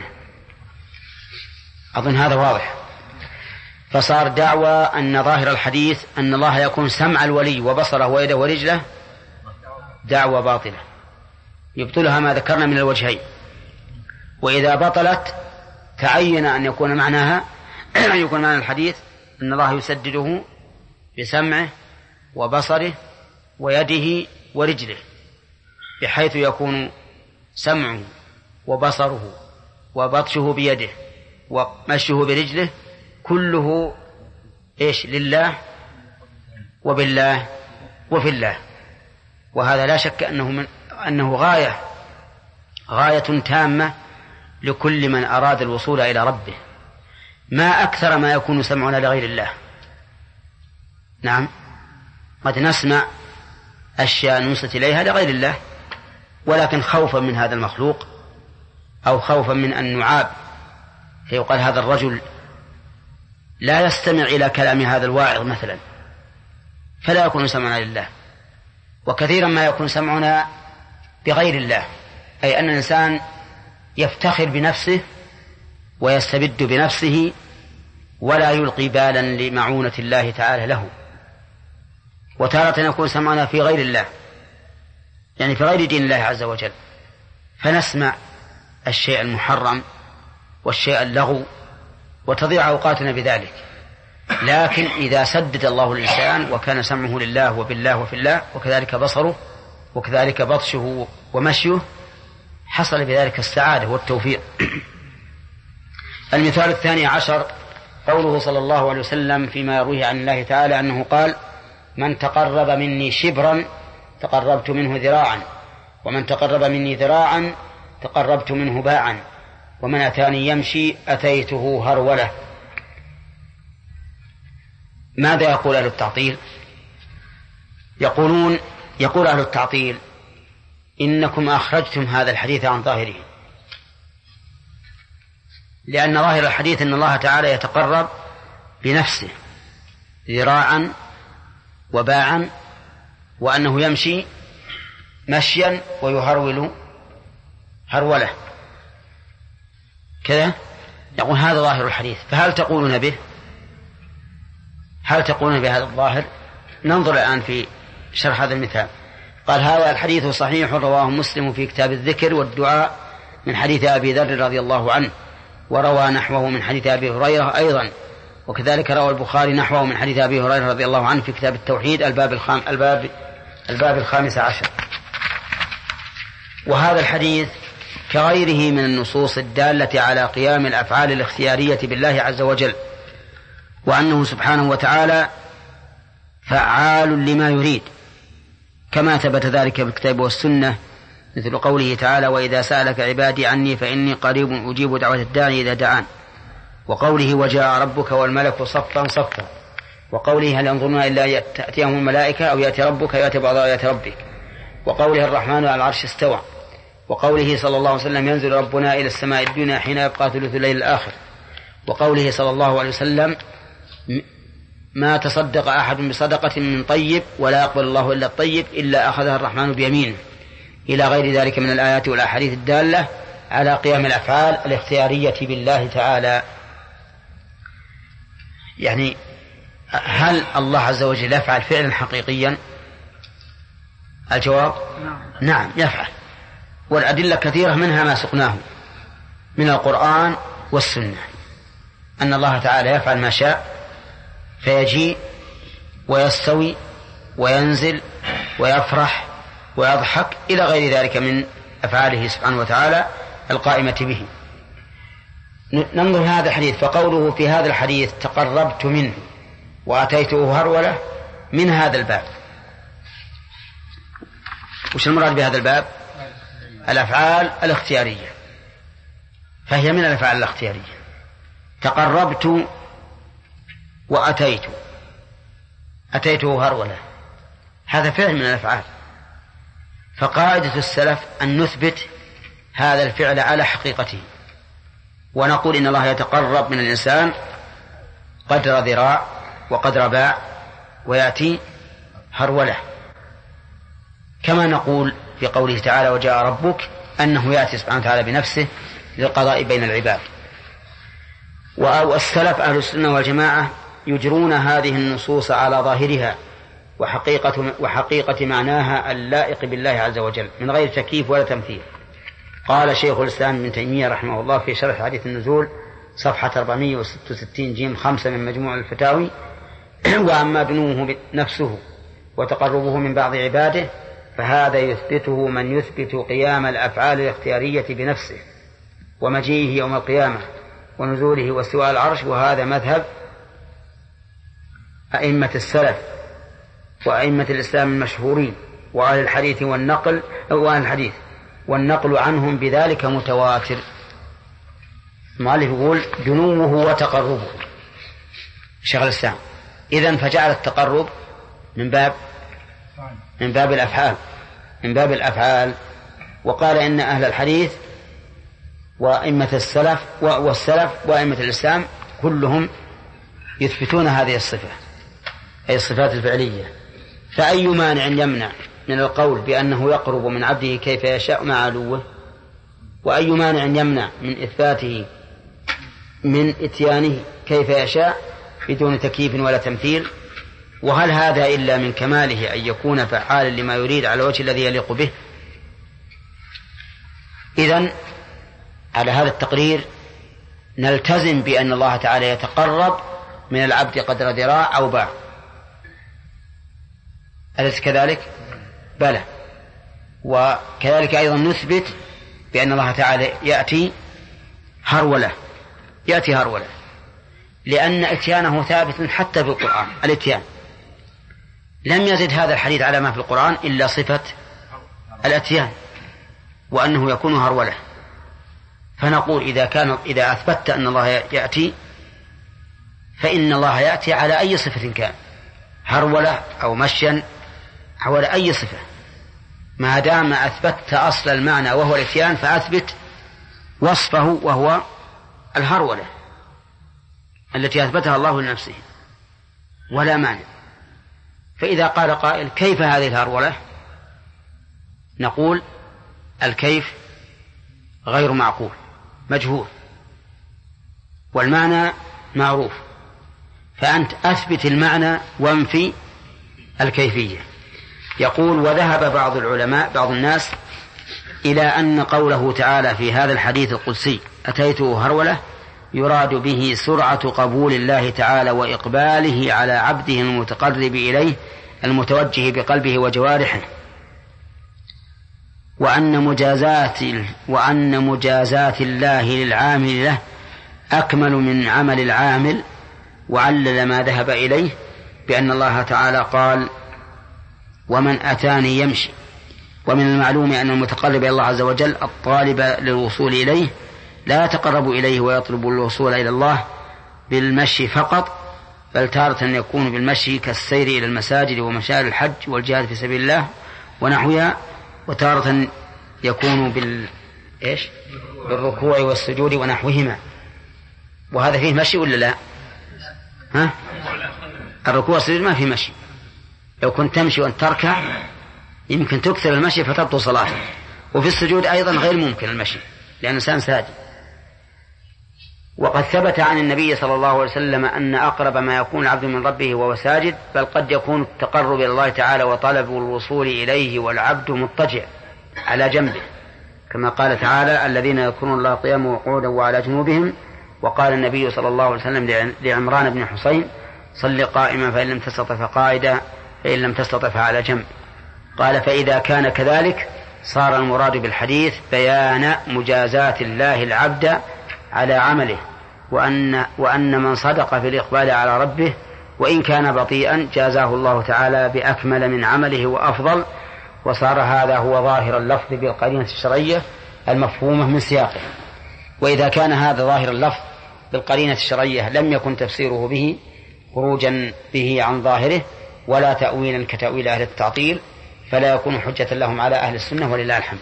أظن هذا واضح. فصار دعوى أن ظاهر الحديث أن الله يكون سمع الولي وبصره ويده ورجله دعوى باطلة يبطلها ما ذكرنا من الوجهين. وإذا بطلت تعين أن يكون معناها أن يكون معنى الحديث أن الله يسدده بسمعه وبصره ويده ورجله، بحيث يكون سمعه وبصره وبطشه بيده ومشه برجله كله إيش لله وبالله وفي الله. وهذا لا شك أنه, من أنه غاية غاية تامة لكل من أراد الوصول إلى ربه. ما أكثر ما يكون سمعنا لغير الله. نعم، قد نسمع أشياء ننصت إليها لغير الله، ولكن خوفا من هذا المخلوق أو خوفا من أن نعاب، فيقال هذا الرجل لا يستمع إلى كلام هذا الواعظ مثلا، فلا يكون سمعنا لله. وكثيرا ما يكون سمعنا بغير الله، أي أن الإنسان يفتخر بنفسه ويستبد بنفسه ولا يلقي بالا لمعونة الله تعالى له. وتارة يكون سمعنا في غير الله، يعني في غير دين الله عز وجل، فنسمع الشيء المحرم والشيء اللغو وتضيع أوقاتنا بذلك. لكن إذا سدد الله الإنسان وكان سمعه لله وبالله وفي الله، وكذلك بصره وكذلك بطشه ومشيه، حصل بذلك السعادة والتوفيق. المثال الثاني عشر قوله صلى الله عليه وسلم فيما يرويه عن الله تعالى أنه قال: من تقرب مني شبرا تقربت منه ذراعا، ومن تقرب مني ذراعا تقربت منه باعا، ومن أتاني يمشي أتيته هرولة. ماذا يقول أهل التعطيل؟ يقولون يقول أهل التعطيل: إنكم أخرجتم هذا الحديث عن ظاهره، لأن ظاهر الحديث أن الله تعالى يتقرب بنفسه ذراعا وباعا، وأنه يمشي مشيا ويهرول هرولة كذا. يقول هذا ظاهر الحديث، فهل تقولون به؟ هل تقولون بهذا الظاهر؟ ننظر الآن في شرح هذا المثال. قال هذا الحديث صحيح رواه مسلم في كتاب الذكر والدعاء من حديث أبي ذر رضي الله عنه، وروى نحوه من حديث أبي هريرة أيضا، وكذلك روى البخاري نحوه من حديث أبي هريرة رضي الله عنه في كتاب التوحيد الباب الخام الباب الباب الخامس عشر. وهذا الحديث كغيره من النصوص الدالة على قيام الأفعال الاختيارية بالله عز وجل، وأنه سبحانه وتعالى فعال لما يريد، كما ثبت ذلك بالكتاب والسنة، مثل قوله تعالى وإذا سألك عبادي عني فإني قريب أجيب دعوة الداعي إذا دعان، وقوله وجاء ربك والملك صفا صفا، وقوله هل ينظرون إلا تأتيهم الملائكة أو يأتي ربك يأتي بعض آيات ربك، وقوله الرحمن على العرش استوى، وقوله صلى الله عليه وسلم ينزل ربنا إلى السماء الدنيا حين يبقى ثلث الليل الآخر، وقوله صلى الله عليه وسلم ما تصدق أحد بصدقة من طيب ولا يقبل الله إلا الطيب إلا أخذها الرحمن بيمينه، إلى غير ذلك من الآيات والأحاديث الدالة على قيام الأفعال الاختيارية بالله تعالى. يعني هل الله عز وجل يفعل فعلا حقيقيا؟ الجواب نعم يفعل، والأدلة كثيرة منها ما سقناه من القرآن والسنة، أن الله تعالى يفعل ما شاء فيجيء ويستوي وينزل ويفرح ويضحك إلى غير ذلك من أفعاله سبحانه وتعالى القائمة به. ننظر هذا الحديث، فقوله في هذا الحديث تقربت منه وأتيته هرولة من هذا الباب. وش المراد بهذا الباب؟ الأفعال الاختيارية، فهي من الأفعال الاختيارية. تقربت وأتيت، أتيته هرولة، هذا فعل من الأفعال. فقاعدة السلف أن نثبت هذا الفعل على حقيقته، ونقول إن الله يتقرب من الإنسان قدر ذراع وقدر باع ويأتي هرولة، كما نقول في قوله تعالى وجاء ربك أنه يأتي سبحانه وتعالى بنفسه للقضاء بين العباد. والسلف أهل السنة والجماعة يجرون هذه النصوص على ظاهرها وحقيقة, وحقيقة معناها اللائق بالله عز وجل من غير تكييف ولا تمثيل. قال شيخ الإسلام ابن تيمية رحمه الله في شرح حديث النزول صفحة أربعمائة وستة وستين جيم خمسة من مجموع الفتاوي وأما دنوه نفسه وتقربه من بعض عباده فهذا يثبته من يثبت قيام الأفعال الاختيارية بنفسه ومجيئه يوم القيامة ونزوله واستواء العرش، وهذا مذهب أئمة السلف وأئمة الإسلام المشهورين وأهل الحديث والنقل وأهل الحديث والنقل عنهم بذلك متواتر. المؤلف يقول دنوه وتقربه شيخ الإسلام، إذن فجعل التقرب من باب من باب الأفعال من باب الأفعال وقال إن أهل الحديث وأئمة السلف والسلف وأئمة الإسلام كلهم يثبتون هذه الصفة، أي الصفات الفعلية. فأي مانع يمنع من القول بأنه يقرب من عبده كيف يشاء مع علوه؟ وأي مانع يمنع من إثباته من إتيانه كيف يشاء بدون تكييف ولا تمثيل؟ وهل هذا إلا من كماله أن يكون فعالا لما يريد على الوجه الذي يليق به؟ إذن على هذا التقرير نلتزم بأن الله تعالى يتقرب من العبد قدر ذراع أو باع، أليس كذلك؟ بلى. وكذلك أيضا نثبت بأن الله تعالى يأتي هرولة يأتي هرولة لأن إتيانه ثابت حتى في القرآن. الإتيان لم يزد هذا الحديث على ما في القرآن إلا صفة الإتيان وأنه يكون هرولة. فنقول إذا كان إذا أثبت أن الله يأتي فإن الله يأتي على أي صفة كان، هرولة أو مشيا حول أي صفة، ما دام أثبت أصل المعنى وهو الإتيان فأثبت وصفه وهو الهرولة التي أثبتها الله لنفسه ولا مانع. فإذا قال قائل كيف هذه الهرولة؟ نقول الكيف غير معقول مجهول والمعنى معروف، فأنت أثبت المعنى وانفي الكيفية. يقول: وذهب بعض العلماء بعض الناس إلى أن قوله تعالى في هذا الحديث القدسي أتيته هرولة يراد به سرعة قبول الله تعالى وإقباله على عبده المتقرب إليه المتوجه بقلبه وجوارحه، وأن مجازات وأن مجازات الله للعامل له أكمل من عمل العامل، وعلل ما ذهب إليه بأن الله تعالى قال: ومن أتاني يمشي. ومن المعلوم أن المتقرب إلى الله عز وجل الطالب للوصول إليه لا يتقرب إليه ويطلب الوصول إلى الله بالمشي فقط، بل تارة يكون بالمشي كالسير إلى المساجد ومشاعر الحج والجهاد في سبيل الله ونحوها، وتارة يكون بال إيش؟ بالركوع والسجود ونحوهما. وهذا فيه مشي ولا لا؟ ها؟ الركوع والسجود ما فيه مشي. لو كنت تمشي وأن تركع يمكن تكثر المشي فتبطل صلاتك، وفي السجود أيضا غير ممكن المشي لأن الإنسان ساجد. وقد ثبت عن النبي صلى الله عليه وسلم أن أقرب ما يكون العبد من ربه وهو ساجد، بل قد يكون التقرب إلى الله تعالى وطلب الوصول إليه والعبد مضطجع على جنبه، كما قال تعالى: الذين يذكرون الله قياما وقعودا وعلى جنوبهم. وقال النبي صلى الله عليه وسلم لعمران بن حسين: صل قائما فإن لم تستطع فقاعدا فإن لم تستطع فعلى جنب. قال: فإذا كان كذلك صار المراد بالحديث بيان مجازات الله العبد على عمله، وأن, وأن من صدق في الإقبال على ربه وإن كان بطيئا جازاه الله تعالى بأكمل من عمله وأفضل. وصار هذا هو ظاهر اللفظ بالقرينة الشرعية المفهومة من سياقه. وإذا كان هذا ظاهر اللفظ بالقرينة الشرعية لم يكن تفسيره به خروجا به عن ظاهره ولا تأويلا كتأويل أهل التعطيل، فلا يكون حجة لهم على أهل السنة ولله الحمد.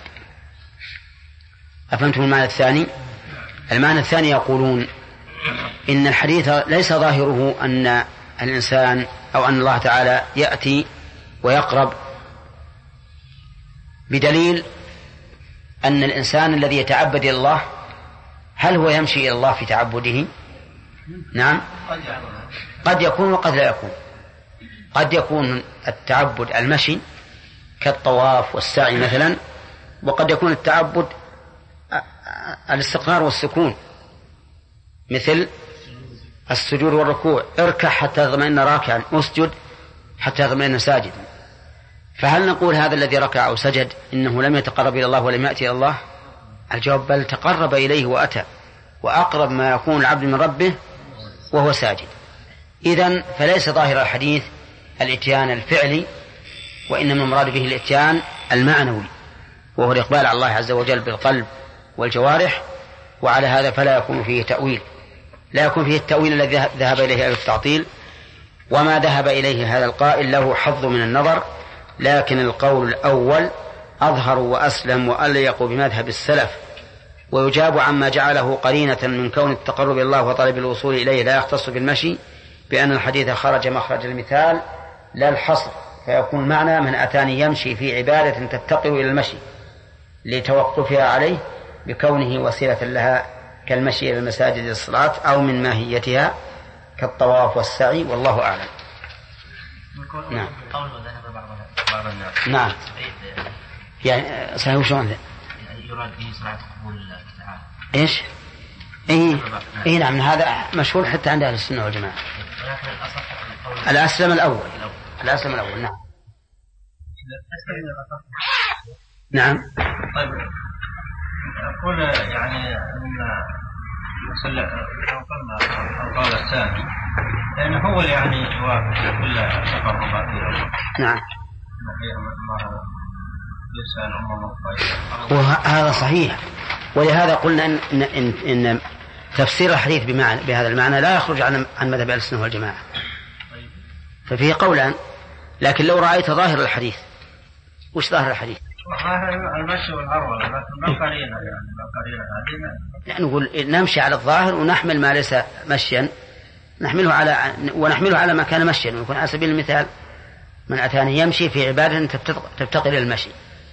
أفهمتم المعنى الثاني؟ المعنى الثاني يقولون إن الحديث ليس ظاهره أن الإنسان أو أن الله تعالى يأتي ويقرب، بدليل أن الإنسان الذي يتعبد إلى الله هل هو يمشي إلى الله في تعبده؟ نعم، قد يكون وقد لا يكون. قد يكون التعبد المشي كالطواف والسعي مثلا، وقد يكون التعبد الاستقرار والسكون مثل السجود والركوع: اركع حتى تطمئن راكعا، اسجد حتى تطمئن ساجدا. فهل نقول هذا الذي ركع أو سجد إنه لم يتقرب إلى الله ولم يأتي إلى الله؟ الجواب: بل تقرب إليه وأتى، وأقرب ما يكون العبد من ربه وهو ساجد. إذن فليس ظاهر الحديث الإتيان الفعلي، وإنما المراد به الإتيان المعنوي، وهو الإقبال على الله عز وجل بالقلب والجوارح. وعلى هذا فلا يكون فيه تأويل، لا يكون فيه التأويل الذي ذهب إليه أهل التعطيل. وما ذهب إليه هذا القائل له حظ من النظر، لكن القول الأول أظهر وأسلم وأليق بمذهب السلف. ويجاب عما جعله قرينة من كون التقرب إلى الله وطلب الوصول إليه لا يختص بالمشي بأن الحديث خرج مخرج المثال لا الحصر، فيكون معنى: من أتاني يمشي في عبادة تفتقر إلى المشي لتوقفها عليه بكونه وسيلة لها كالمشي إلى المساجد للصلاة، أو من ماهيتها كالطواف والسعي، والله أعلم. نعم. نعم. يعني صحيح. وشون يراد به سرعة قبول الله تعالى؟ إيش؟ إيه إيه نعم، هذا مشهور حتى عند أهل السنة والجماعة. الأسلم الأول. الأسلم الأول. نعم. نعم. طيب أقول يعني أن القول الثاني لأنه هو يعني يوافق كل تقربات. نعم. وهذا صحيح. ولهذا قلنا إن, إن, إن تفسير الحديث بمعنى بهذا المعنى لا يخرج عن عن مذهب أهل السنة والجماعة، ففيه قولان. لكن لو رأيت ظاهر الحديث، وش ظاهر الحديث؟ المشي والعروة، لكن ما قرينا يعني ما قرينا هذه. يعني نقول نمشي على الظاهر ونحمل ما ليس مشيا، نحمله على ونحمله على ما كان مشيا. ويكون على سبيل المثال: من أتاني يمشي في عبادة تفتقر إلى المشي.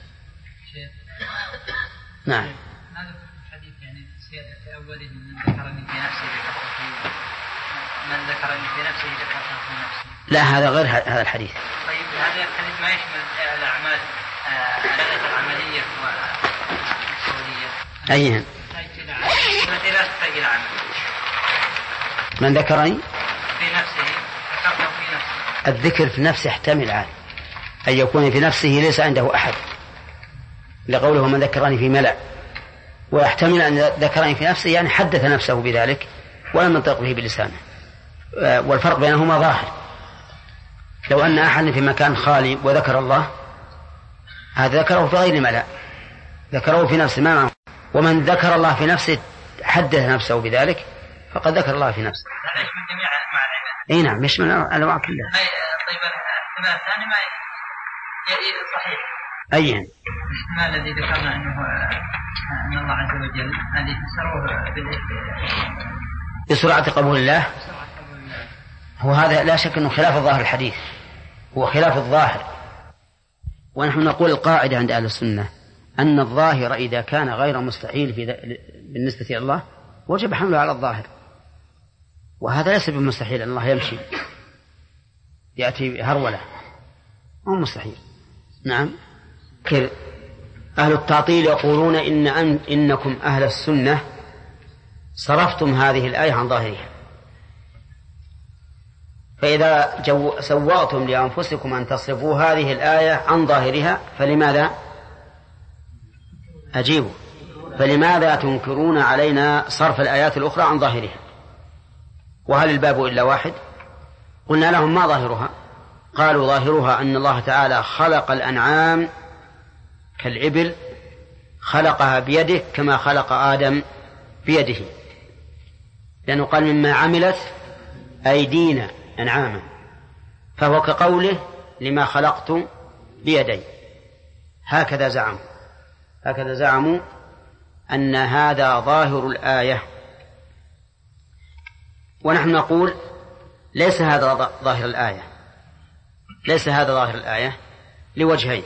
نعم. هذا الحديث يعني في أوله من ذكرني في نفسه من ذكرني في نفسه ذكرته في نفسه. لا، هذا غير هذا الحديث. طيب هذا الحديث ما يشمل الأعمال الأدلة العملية والقولية. أيها التي لا تحتاج إلى عمل. من ذكرني في نفسه ذكرته في نفسه. الذكر في نفسه يحتمل عاد أن يكون في نفسه ليس عنده أحد لقوله من ذكرني في ملأ، ويحتمل أن ذكرني في نفسه يعني حدث نفسه بذلك ولم ينطق به بلسانه، والفرق بينهما ظاهر. لو أن أحد في مكان خالي وذكر الله هذا ذكره في غير ملأ، ذكره في نفسه ما معه. ومن ذكر الله في نفسه حدث نفسه بذلك فقد ذكر الله في نفسه. هذا يشمل جميع مع العباد. اي نعم يشمل الأنواع كلها. طيب الاحتمال الثاني ما صحيح. أي الاحتمال الذي ذكرنا أنه أن الله عز وجل الذي فسروه بسرعة قبول الله، هو هذا لا شك أنه خلاف الظاهر الحديث، هو خلاف الظاهر. ونحن نقول القاعدة عند أهل السنة أن الظاهر إذا كان غير مستحيل في بالنسبة إلى الله وجب حمله على الظاهر، وهذا ليس بمستحيل أن الله يمشي يأتي هرولة، هو مستحيل. نعم. أهل التعطيل يقولون إن أن إنكم أهل السنة صرفتم هذه الآية عن ظاهرها، فإذا جو سوأتم لأنفسكم أن تصرفوا هذه الآية عن ظاهرها فلماذا أجيبوا فلماذا تنكرون علينا صرف الآيات الأخرى عن ظاهرها؟ وهل الباب إلا واحد؟ قلنا لهم ما ظاهرها؟ قالوا ظاهرها أن الله تعالى خلق الأنعام كالإبل خلقها بيده كما خلق آدم بيده، لأنه قال مما عملت أيدينا أنعاما، فهو كقوله لما خلقت بيدي. هكذا زعموا هكذا زعموا أن هذا ظاهر الآية، ونحن نقول ليس هذا ظاهر الآية ليس هذا ظاهر الآية لوجهين.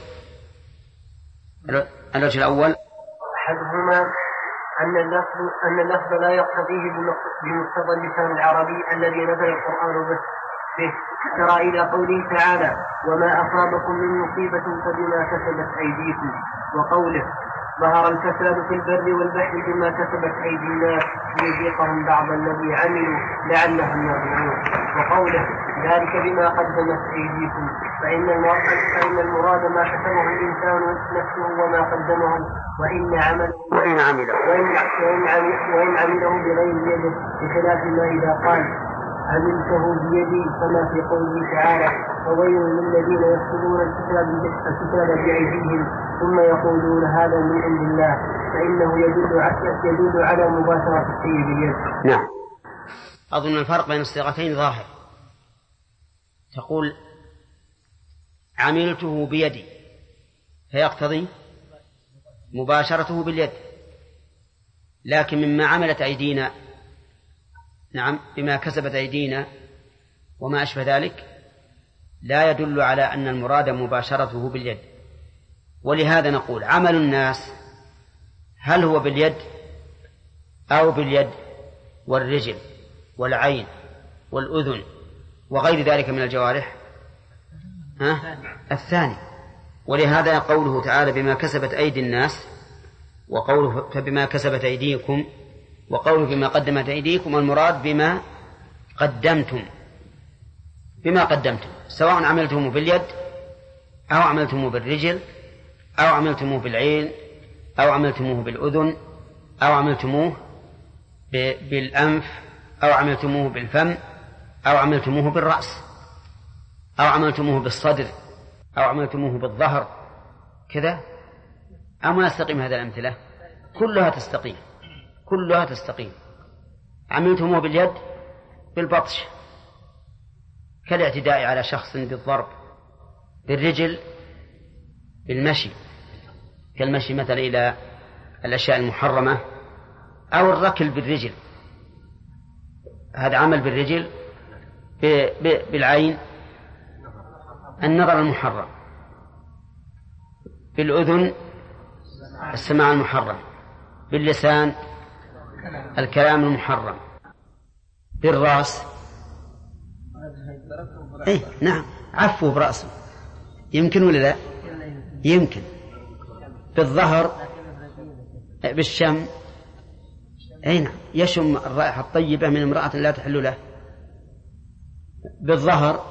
الوجه الأول أحدهما أن اللفظ أن اللفظ لا يقتضيه بمقتضى اللسان العربي الذي نزل القرآن به، ترى إلى قوله تعالى وما أصابكم من مصيبة فبما كسبت أيديكم، وقوله ظهر الفساد في البر والبحر بما كسبت أيدي الناس ليذيقهم بعض الذي عملوا لعلهم يرجعون، وقوله ذلك بما قدمت أيديكم، فإن فإن المراد ما كسبه الإنسان نفسه وما قدمه وإن عمله وإن عمله وإن عمله بغير يده، بخلاف ما إذا قال عملته بيدي كما في قوله تعالى وويل للذين يكتبون الكتاب بأيديهم ثم يقولون هذا من عند الله، فإنه يدل يدل على مباشرة الشيء باليد. نعم. أظن الفرق بين الصيغتين ظاهر. تقول عملته بيدي فيقتضي مباشرته باليد، لكن مما عملت أيدينا نعم بما كسبت أيدينا وما أشبه ذلك لا يدل على أن المراد مباشرته باليد. ولهذا نقول عمل الناس هل هو باليد أو باليد والرجل والعين والأذن وغير ذلك من الجوارح؟ ها؟ الثاني. ولهذا قوله تعالى بما كسبت أيدي الناس، وقوله فبما كسبت أيديكم، وقوله بما قدمت أيديكم، المراد بما قدمتم بما قدمتم، سواء عملتموه باليد أو عملتموه بالرجل أو عملتموه بالعين أو عملتموه بالأذن أو عملتموه بالأنف أو عملتموه بالفم أو عملتموه بالرأس أو عملتموه بالصدر أو عملتموه بالظهر كذا. أما يستقيم هذه الأمثلة؟ كلها تستقيم كلها تستقيم. عملتموه باليد بالبطش كالاعتداء على شخص بالضرب، بالرجل بالمشي كالمشي مثلا إلى الأشياء المحرمة، أو الركل بالرجل، هذا عمل بالرجل. بالعين النظر المحرم، بالأذن السماع المحرم، باللسان الكلام المحرم، بالرأس إيه نعم عفوا برأسه يمكن ولا لا؟ يمكن بالظهر بالشم. أي نعم، يشم الرائحة الطيبة من امرأة لا تحل له. بالظهر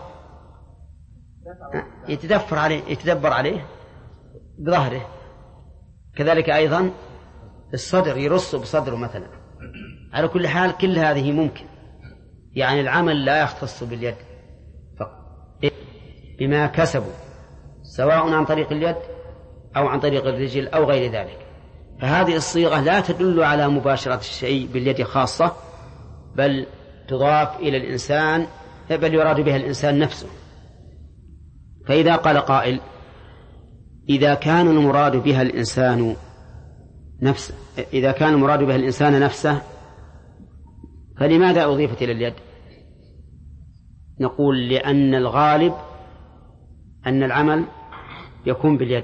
يتدفر عليه يتدبر عليه بظهره. كذلك أيضا الصدر يرص بصدره مثلا. على كل حال كل هذه ممكن، يعني العمل لا يختص باليد فقط، بما كسبوا سواء عن طريق اليد أو عن طريق الرجل أو غير ذلك. فهذه الصيغة لا تدل على مباشرة الشيء باليد خاصة، بل تضاف إلى الإنسان، بل يراد بها الإنسان نفسه. فإذا قال قائل إذا كان المراد بها الإنسان نفسه إذا كان المراد بها الإنسان نفسه فلماذا أضيفت إلى اليد؟ نقول لأن الغالب أن العمل يكون باليد.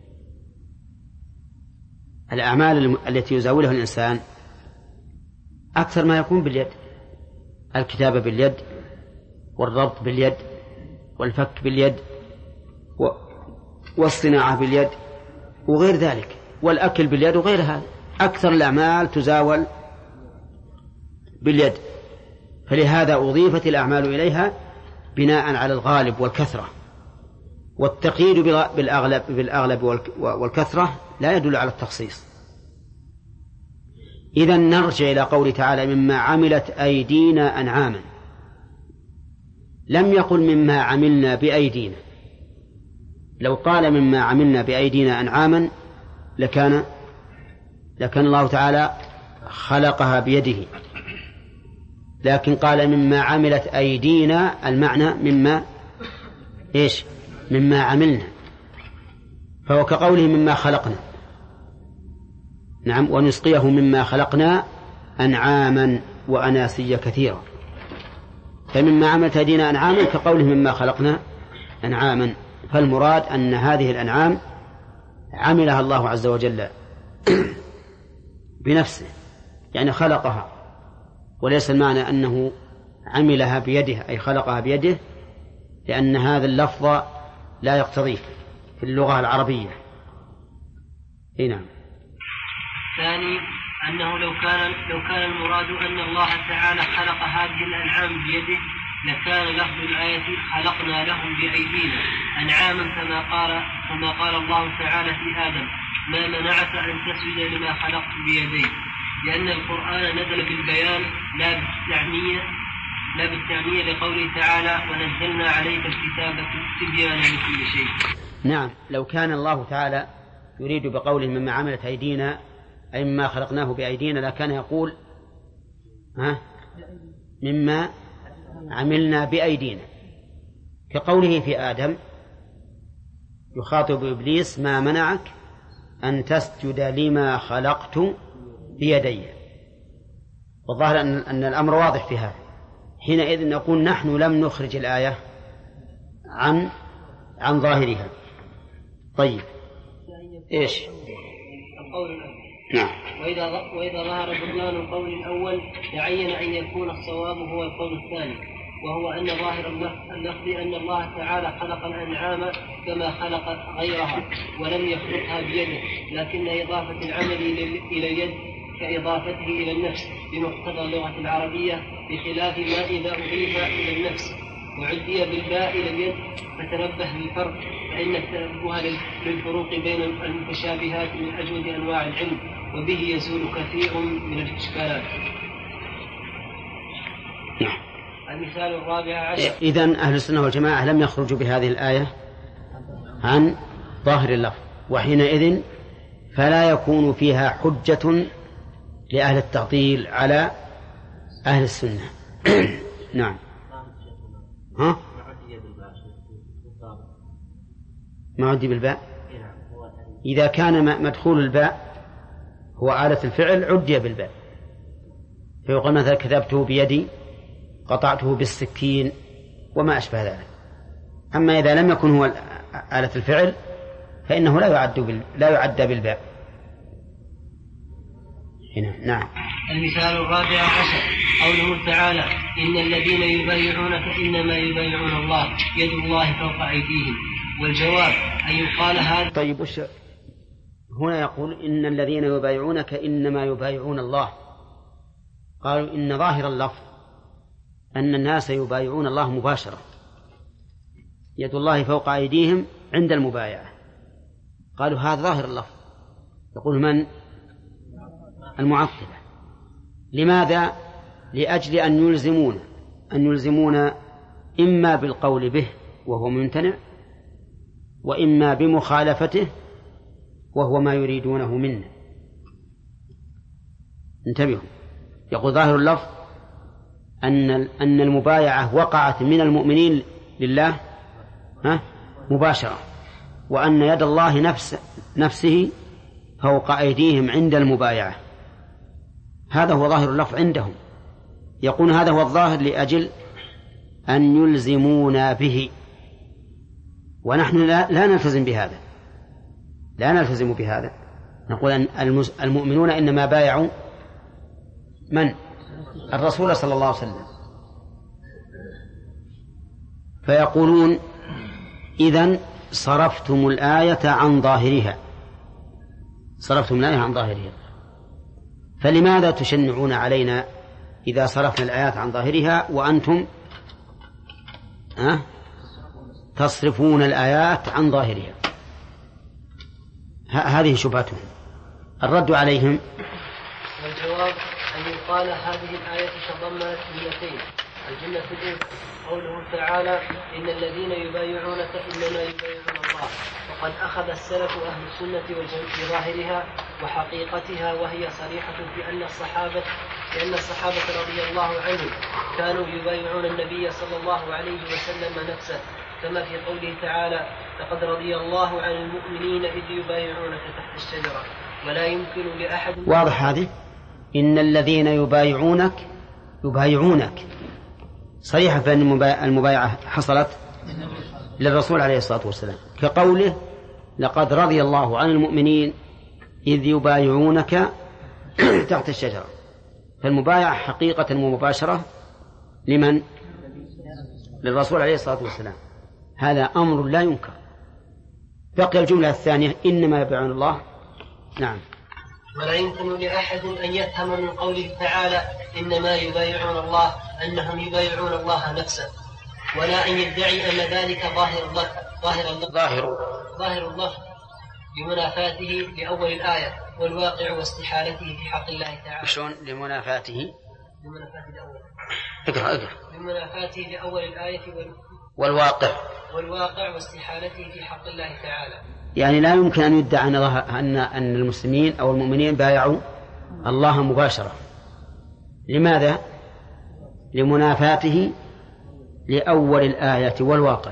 الأعمال التي يزاولها الإنسان أكثر ما يكون باليد، الكتابة باليد، والربط باليد، والفك باليد، والصناعة باليد، وغير ذلك، والأكل باليد وغير هذا. أكثر الأعمال تزاول باليد، فلهذا أضيفت الأعمال إليها بناء على الغالب والكثرة. والتقييد بالأغلب, بالأغلب والكثرة لا يدل على التخصيص. إذن نرجع إلى قول تعالى مما عملت أيدينا أنعاما، لم يقل مما عملنا بأيدينا. لو قال مما عملنا بأيدينا أنعاما لكان لكان الله تعالى خلقها بيده، لكن قال مما عملت أيدينا، المعنى مما إيش؟ مما عملنا، فهو كقوله مما خلقنا. نعم، ونسقيه مما خلقنا أنعاما وأناسيا كثيرا. فمما عملت أيدينا أنعاما كقوله مما خلقنا أنعاما، فالمراد أن هذه الأنعام عملها الله عز وجل بنفسه، يعني خلقها، وليس المعنى أنه عملها بيده أي خلقها بيده، لأن هذا اللفظ لا يقتضيه في اللغة العربية. نعم. ثاني أنه لو كان لو كان المراد أن الله تعالى خلق هذه الأنعام بيده لكان لفظ الآية خلقنا لهم بأيدينا أنعاما كما قال كما قال الله تعالى في آدم ما منعك أن تسجد لما خلقت بيدي، لأن القرآن نزل بالبيان لا بالتعمية لا بالتعمية لقوله تعالى ونزلنا عليك الكتاب تبيانا لكل شيء. نعم، لو كان الله تعالى يريد بقوله مما عملت أيدينا أي مما خلقناه بأيدينا لكان يقول ها مما عملنا بأيدينا، كقوله في آدم يخاطب إبليس ما منعك أن تسجد لما خلقت بيدي. والظاهر أن, أن الأمر واضح في هذا. حينئذ نقول نحن لم نخرج الآية عن عن ظاهرها. طيب إيش؟ نعم. وإذا وإذا ظهر بطلان القول الأول تعين أن يكون الصواب هو القول الثاني، وهو أن ظاهر اللفظ أن الله تعالى خلق الأنعام كما خلق غيرها ولم يخلقها بيده، لكن إضافة العمل إلى اليد كإضافته إلى النفس بمقتضى اللغة العربية، بخلاف ما إذا أضيف إلى النفس وعدي بالباء إلى اليد فتنبه للفرق، فإن التنبه للفروق بين المتشابهات من أجود أنواع العلم، وبه يزول كثير من الإشكالات. المثال الرابع عشر. إذن أهل السنة والجماعة لم يخرجوا بهذه الآية عن ظاهر اللفظ، وحينئذ فلا يكون فيها حجة لأهل التعطيل على أهل السنة. نعم. ها؟ ما عدي بالباء؟ إذا كان مدخول الباء هو آلة الفعل عدي بالباء، فيقول مثلا كتبته بيدي، قطعته بالسكين، وما أشبه ذلك. أما إذا لم يكن هو آلة الفعل فإنه لا يعد بال... لا يعد بالباء. هنا. نعم. المثال الرابع عشر قوله تعالى إن الذين يبايعونك إنما يبايعون الله يد الله فوق أيديهم، والجواب أن يقال هذا. طيب وش هنا يقول إن الذين يبايعونك إنما يبايعون الله. قالوا إن ظاهر اللفظ أن الناس يبايعون الله مباشرة، يد الله فوق أيديهم عند المبايعة. قالوا هذا ظاهر اللفظ. يقول من؟ المعطلة. لماذا؟ لأجل أن يلزمون أن يلزمون إما بالقول به وهو ممتنع، وإما بمخالفته وهو ما يريدونه منا. انتبهوا، يقول ظاهر اللفظ أن أن المبايعة وقعت من المؤمنين لله ها مباشرة، وأن يد الله نفس نفسه فوق أيديهم عند المبايعة. هذا هو ظاهر اللفظ عندهم. يقول هذا هو الظاهر لأجل أن يلزمونا به، ونحن لا, لا نلتزم بهذا، لا نلتزم بهذا. نقول أن المؤمنون إنما بايعوا من؟ الرسول صلى الله عليه وسلم. فيقولون إذن صرفتم الآية عن ظاهرها، صرفتم الآية عن ظاهرها، فلماذا تشنعون علينا إذا صرفنا الآيات عن ظاهرها وأنتم أه؟ تصرفون الآيات عن ظاهرها؟ هذه شبهتهم. الرد عليهم والجواب أن يقال هذه الآية تضمنت جملتين. الجملة الأولى قوله تعالى إن الذين يبايعونك إنما يبايعون الله، وقد أخذ السلف أهل السنة بظاهرها وحقيقتها، وهي صريحة في أن الصحابة لأن الصحابة رضي الله عنهم كانوا يبايعون النبي صلى الله عليه وسلم نفسه، كما في قوله تعالى لقد رضي الله عن المؤمنين إذ يبايعونك تحت الشجرة ولا يمكن لأحد. واضح هذه؟ إن الذين يبايعونك يبايعونك صريحة فإن المبايعة حصلت للرسول عليه الصلاة والسلام، كقوله لقد رضي الله عن المؤمنين إذ يبايعونك تحت الشجرة. فالمبايعة حقيقة ومباشرة لمن؟ للرسول عليه الصلاة والسلام. هذا أمر لا ينكر. بقي الجملة الثانية إنما يبايعون الله. نعم. ولا يمكن لأحد أن يفهم من قوله تعالى إنما يبايعون الله أنهم يبايعون الله نفسه، ولا أن يدعي أن ذلك ظاهر الله ظاهر الله ظاهر ظاهر الله لمنافاته لأول الآية والواقع واستحالته في حق الله تعالى. شلون لمنافاته؟ لمنافاته الأول. اقرأ اقرأ. لمنافاته لأول الآية وال... والواقع والواقع واستحالته في حق الله تعالى. يعني لا يمكن أن يدعى أن أن المسلمين أو المؤمنين بايعوا الله مباشرة. لماذا؟ لمنافاته لأول الآية والواقع.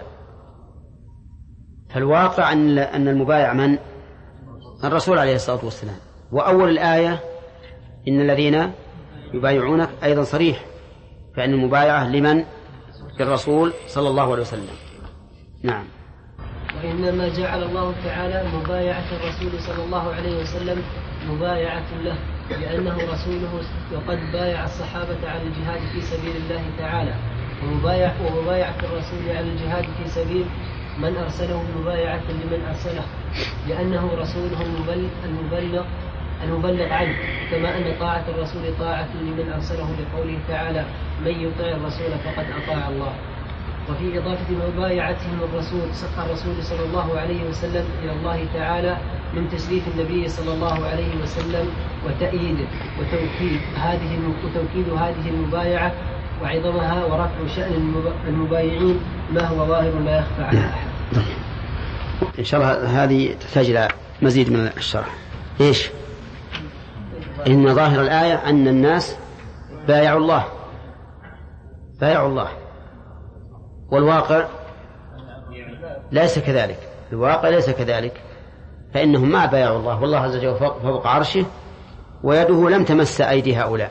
فالواقع أن المبايع من؟ الرسول عليه الصلاة والسلام. وأول الآية إن الذين يبايعونك أيضا صريح، فإن المبايعة لمن؟ للرسول صلى الله عليه وسلم. نعم. وإنما جعل الله تعالى مبايعة الرسول صلى الله عليه وسلم مبايعة له لأنه رسوله، وقد بايع الصحابة على الجهاد في سبيل الله تعالى، ومبايع ومبايعة الرسول على الجهاد في سبيل من أرسله مبايعة لمن أرسله، لأنه رسوله المبلغ المبلغ عنه، كما أن طاعة الرسول طاعة لمن أرسله لقوله تعالى من يطع الرسول فقد أطاع الله. وفي إضافة مبايعتهم الرسول الرسول صلى الله عليه وسلم إلى الله تعالى من تشريف النبي صلى الله عليه وسلم وتأييده وتوكيد هذه وتوكيد هذه المبايعة وعظمها ورفع شأن المبايعين ما هو ظاهر لا يخفى على أحد. إن شاء الله هذه تحتاج إلى مزيد من الشرح. إيش؟ إن ظاهر الآية أن الناس بايعوا الله بايعوا الله والواقع ليس كذلك. الواقع ليس كذلك، فإنهم ما بايعوا الله، والله عز وجل فوق عرشه ويده لم تمس أيدي هؤلاء.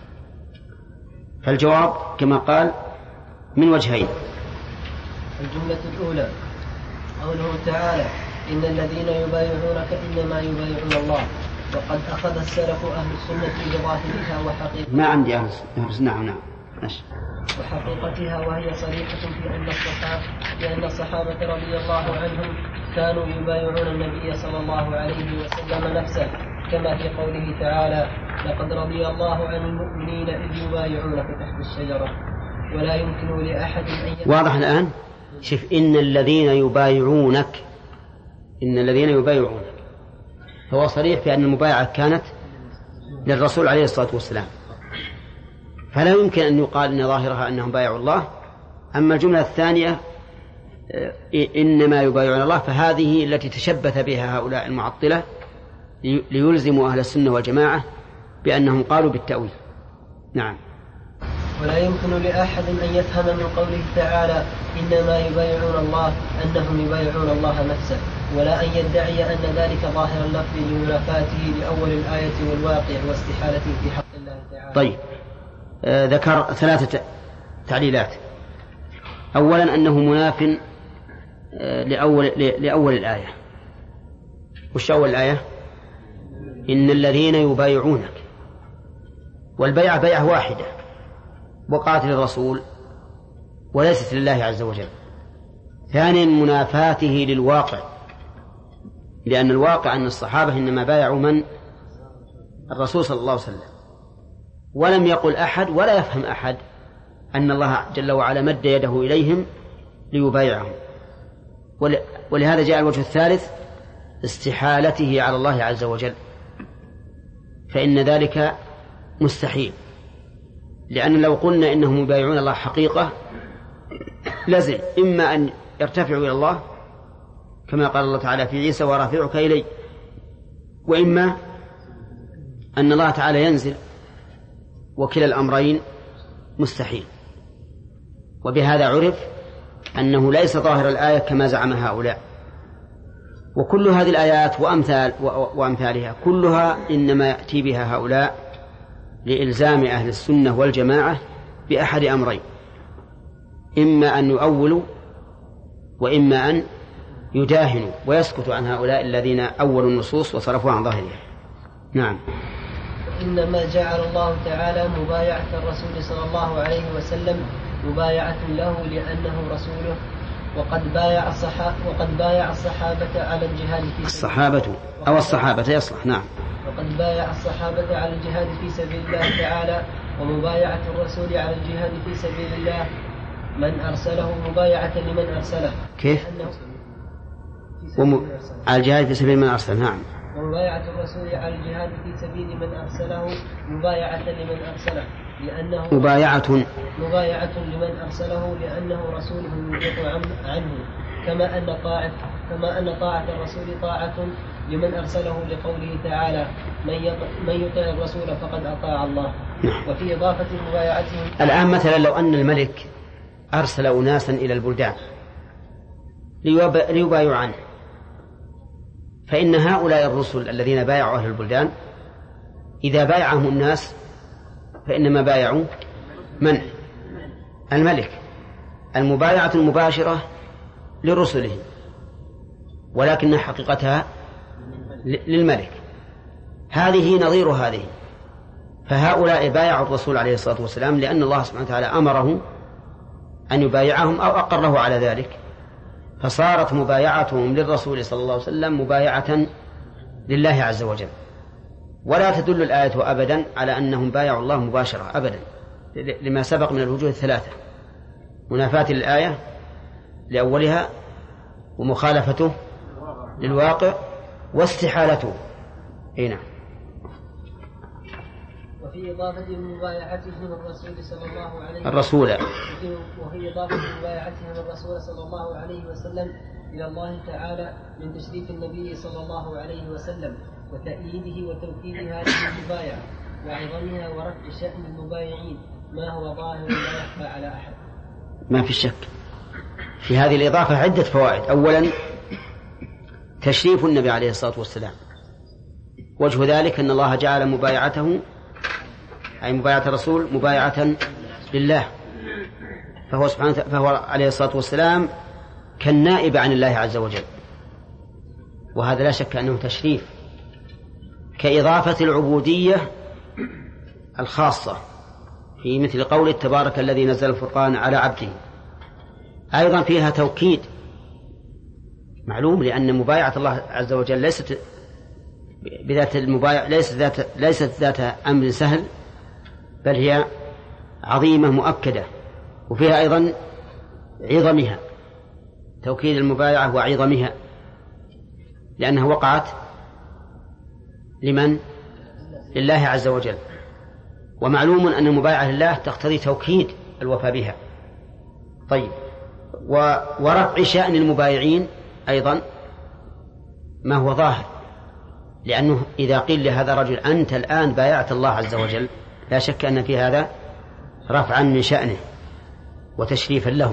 فالجواب كما قال من وجهين. الجملة الأولى قوله تعالى إن الذين يبايعونك إنما يبايعون الله، وقد أخذ السلف أهل السنة بظاهرها وحقيقتها. ما عندي أهل السنة. نعم نعم. وحقيقتها، وهي صريحة في أن الصحابة, لأن الصحابة رضي الله عنهم كانوا يبايعون النبي صلى الله عليه وسلم نفسه، كما في قوله تعالى: لقد رضي الله عن المؤمنين إذ يبايعونك تحت الشجرة. ولا يمكن لأحد أن يبايع. واضح الآن؟ شوف، إن الذين يبايعونك، إن الذين يبايعونك، هو صريح في أن المبايعة كانت للرسول عليه الصلاة والسلام، فلا يمكن أن يقال أن ظاهرها أنهم بايعوا الله. أما الجملة الثانية إنما يبايعون الله، فهذه التي تشبث بها هؤلاء المعطلة ليلزموا أهل السنة والجماعة بأنهم قالوا بالتأويل. نعم. ولا يمكن لأحد أن يفهم من قوله تعالى إنما يبايعون الله أنهم يبايعون الله نفسه، ولا أن يدعي أن ذلك ظاهر اللفظ لمنافاته لأول الآية والواقع واستحالته في حق الله تعالى. طيب، آه ذكر ثلاثة تعليلات. أولا أنه مناف آه لأول, لأول الآية. وش أول الآية؟ إن الذين يبايعونك، والبيع بيع واحدة وقعت للرسول وليست لله عز وجل. ثانيا منافاته للواقع، لأن الواقع أن الصحابة إنما بايعوا من؟ الرسول صلى الله عليه وسلم، ولم يقل أحد ولا يفهم أحد أن الله جل وعلا مد يده إليهم ليبايعهم. ولهذا جاء الوجه الثالث استحالته على الله عز وجل، فإن ذلك مستحيل، لأن لو قلنا إنهم يبايعون الله حقيقة لازم إما أن يرتفعوا إلى الله كما قال الله تعالى في عيسى ورافعك إلي، وإما أن الله تعالى ينزل، وكلا الأمرين مستحيل. وبهذا عرف أنه ليس ظاهر الآية كما زعم هؤلاء. وكل هذه الآيات وأمثال وأمثالها كلها إنما يأتي بها هؤلاء لإلزام أهل السنة والجماعة بأحد أمرين: إما أن يؤولوا، وإما أن يداهنوا ويسكتوا عن هؤلاء الذين أولوا النصوص وصرفوا عن ظاهرها. نعم. إنما جعل الله تعالى مبايعة الرسول صلى الله عليه وسلم مبايعة له لأنه رسوله، وقد بايع الصحابة وقد بايع الصحابة على الجهاد في الصحابة أو الصحابة يصلح. نعم. وقد بايع الصحابة على الجهاد في سبيل الله تعالى، ومبايعة الرسول على الجهاد في سبيل الله من أرسله مبايعة لمن أرسله. كيف؟ وم... على الجهاد في سبيل من أرسله. نعم. ومبايعة الرسول على الجهاد في سبيل من أرسله مبايعة لمن أرسله لأنه مبايعة مبايعة لمن أرسله لأنه رسوله ينطق عنه، كما أن طاعة كما أن طاعة الرسول طاعة لمن أرسله لقوله تعالى من يطع الرسول فقد أطاع الله. وفي إضافة مبايعته الآن مثلا لو أن الملك أرسل أناسا إلى البلدان ليبايعوا عنه، فإن هؤلاء الرسل الذين بايعوا أهل البلدان إذا بايعهم الناس فإنما بايعوا من؟ الملك. المبايعة المباشرة لرسله، ولكن حقيقتها للملك. هذه نظير هذه. فهؤلاء بايعوا الرسول عليه الصلاة والسلام لأن الله سبحانه وتعالى أمره أن يبايعهم أو أقره على ذلك، فصارت مبايعتهم للرسول صلى الله عليه وسلم مبايعة لله عز وجل. ولا تدل الآية أبدا على أنهم بايعوا الله مباشرة أبدا، لما سبق من الوجوه الثلاثة: منافاة الآية لأولها، ومخالفته للواقع، واستحالته. هنا وفي إضافة مبايعتهم الرسول صلى الله عليه وسلم الرسول وفي إضافة مبايعتهم الرسول صلى الله عليه وسلم إلى الله تعالى من تشريف النبي صلى الله عليه وسلم وتأييده وتوكيد هذه المبايعة وعظمها ورفع شأن المبايعين ما هو ظاهر لا يخفى على أحد. ما في شك في هذه الإضافة عدة فوائد. أولا تشريف النبي عليه الصلاة والسلام، وجه ذلك أن الله جعل مبايعته أي مبايعة الرسول مبايعة لله، فهو سبحانه فهو عليه الصلاة والسلام كالنائب عن الله عز وجل، وهذا لا شك أنه في مثل قوله تبارك الذي نزل الفرقان على عبده. أيضا فيها توكيد معلوم، لأن مبايعة الله عز وجل ليست بذات المبايع ليست ذات ليست ذات أمر سهل، بل هي عظيمة مؤكدة، وفيها أيضا عظمها، توكيد المبايعة وعظمها، لأنها وقعت لمن؟ لله عز وجل. ومعلوم أن المبايعة لله تقتضي توكيد الوفاء بها. طيب، ورفع شأن المبايعين أيضا ما هو ظاهر، لأنه إذا قيل لهذا الرجل أنت الآن بايعت الله عز وجل، لا شك أن في هذا رفعا من شأنه وتشريفا له.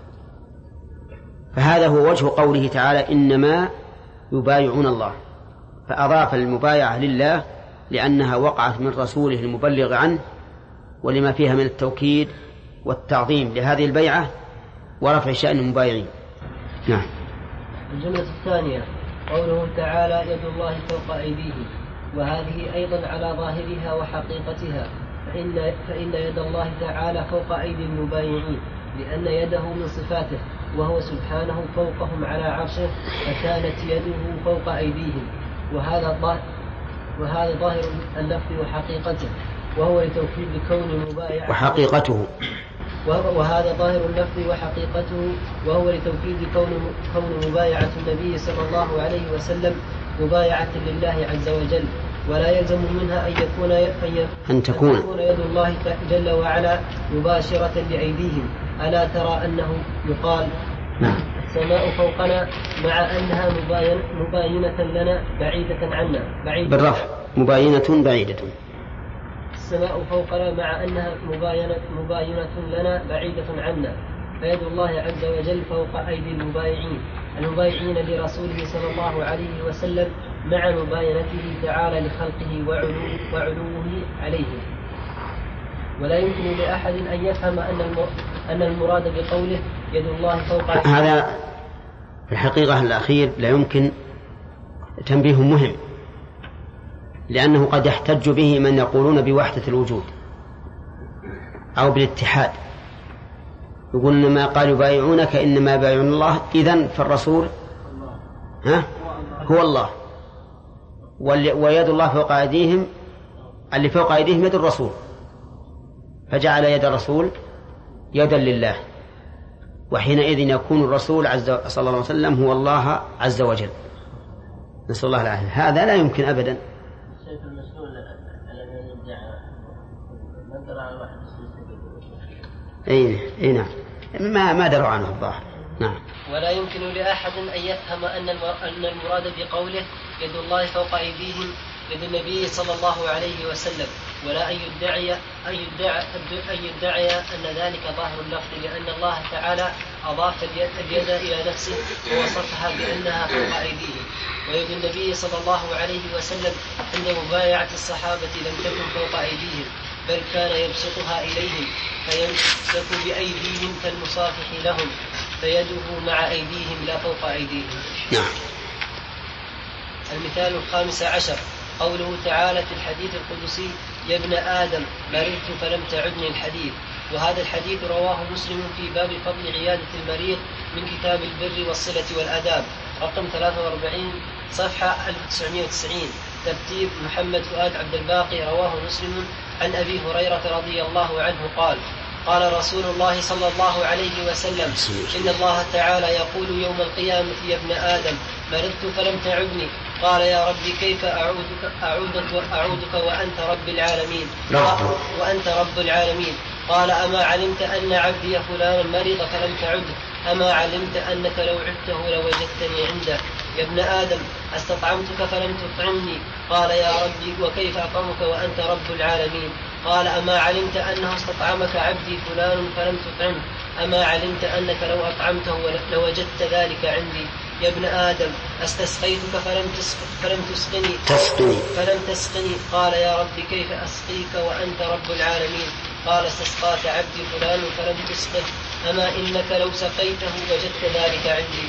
فهذا هو وجه قوله تعالى إنما يبايعون الله، فأضاف المبايعة لله لأنها وقعت من رسوله المبلغ عنه، ولما فيها من التوكيد والتعظيم لهذه البيعة ورفع شأن المبايعين. نعم. الجملة الثانية قوله تعالى يد الله فوق أيديهم، وهذه أيضا على ظاهرها وحقيقتها، فإن, فإن يد الله تعالى فوق أيدي المبايعين، لأن يده من صفاته، وهو سبحانه فوقهم على عرشه، فكانت يده فوق أيديهم، وهذا ظاهر وهذا ظاهر اللفظ وحقيقته، وهو لتوكيد كون مبايعة وحقيقته وهذا ظاهر اللفظ وحقيقته وهو لتوكيد كون كون مبايعة النبي صلى الله عليه وسلم مبايعة لله عز وجل، ولا يلزم منها أن يكون أن تكون يد الله جل وعلا مباشرة لأيديهم. ألا ترى أنه يقال السماء فوقنا مع أنها مباينة لنا بعيدة عنا بعيدة بالرفع مباينة بعيدة السماء فوقنا مع أنها مباينة, مباينة لنا بعيدة عنا، فيد الله عز وجل فوق أيدي المبايعين المبايعين لرسوله صلى الله عليه وسلم، مع مباينته تعالى لخلقه وعلو وعلوه عليهم. ولا يمكن لأحد أن يفهم أن المراد بقوله يد الله فوق أيدي. هذا في الحقيقة الأخير لا يمكن تنبيه مهم، لأنه قد يحتج به من يقولون بوحدة الوجود أو بالاتحاد، يقول إنما قال يبايعونك إنما يبايعون الله، إذن فالرسول ها هو الله، ويد الله فوق أيديهم، اللي فوق أيديهم يد الرسول، فجعل يد الرسول يدا لله، وحينئذ يكون الرسول عز صلى الله عليه وسلم هو الله عز وجل. نسأل الله العافية. هذا لا يمكن أبدا. اي اي نعم، ما ما دروا عنه الظاهر. نعم. ولا يمكن لأحد أن يفهم أن أن المراد بقوله يد الله فوق أيديهم يد النبي صلى الله عليه وسلم، ولا أن يدعي أن يدعي أن يدعي أن ذلك ظاهر اللفظ، لأن الله تعالى أضاف اليد إلى نفسه ووصفها بأنها فوق أيديهم، ويد النبي صلى الله عليه وسلم عند مبايعة الصحابة لم تكن فوق أيديهم، بل كان يبسطها إليهم فيمسك بأيديهم كالمصافح لهم، فيده مع أيديهم لا فوق أيديهم. نعم. المثال الخامس عشر قوله تعالى في الحديث القدسي يا ابن آدم مرضت فلم تعدني الحديث، وهذا الحديث رواه مسلم في باب فضل عيادة المريض من كتاب البر والصلة والآداب رقم ثلاثة وأربعين صفحة ألف وتسعمائة وتسعين، ترتيب محمد فؤاد عبد الباقي، رواه مسلم عن أبي هريرة رضي الله عنه قال قال رسول الله صلى الله عليه وسلم إن الله تعالى يقول يوم القيامة يا ابن آدم مرضت فلم تعدني، قال يا ربي كيف أعودك, أعودك, أعودك وأنت رب العالمين وأنت رب العالمين قال أما علمت أن عبدي فلان مرض فلم تعده، أما علمت أنك لو عدته لوجدتني عنده، يا ابن آدم استطعمتك فلم تطعمني، قال يا ربي وكيف أطعمك وأنت رب العالمين، قال أما علمت أنه استطعمك عبدي فلان فلم تطعمه، أما علمت أنك لو أطعمته لوجدت ذلك عندي، يا ابن آدم استسقيتك فلم فلم تسقني تسقني فلم تسقني، قال يا ربي كيف أسقيك وأنت رب العالمين، قال استسقاك عبدي فلان فلم تسقه، أما إنك لو سقيته وجدت ذلك عندي.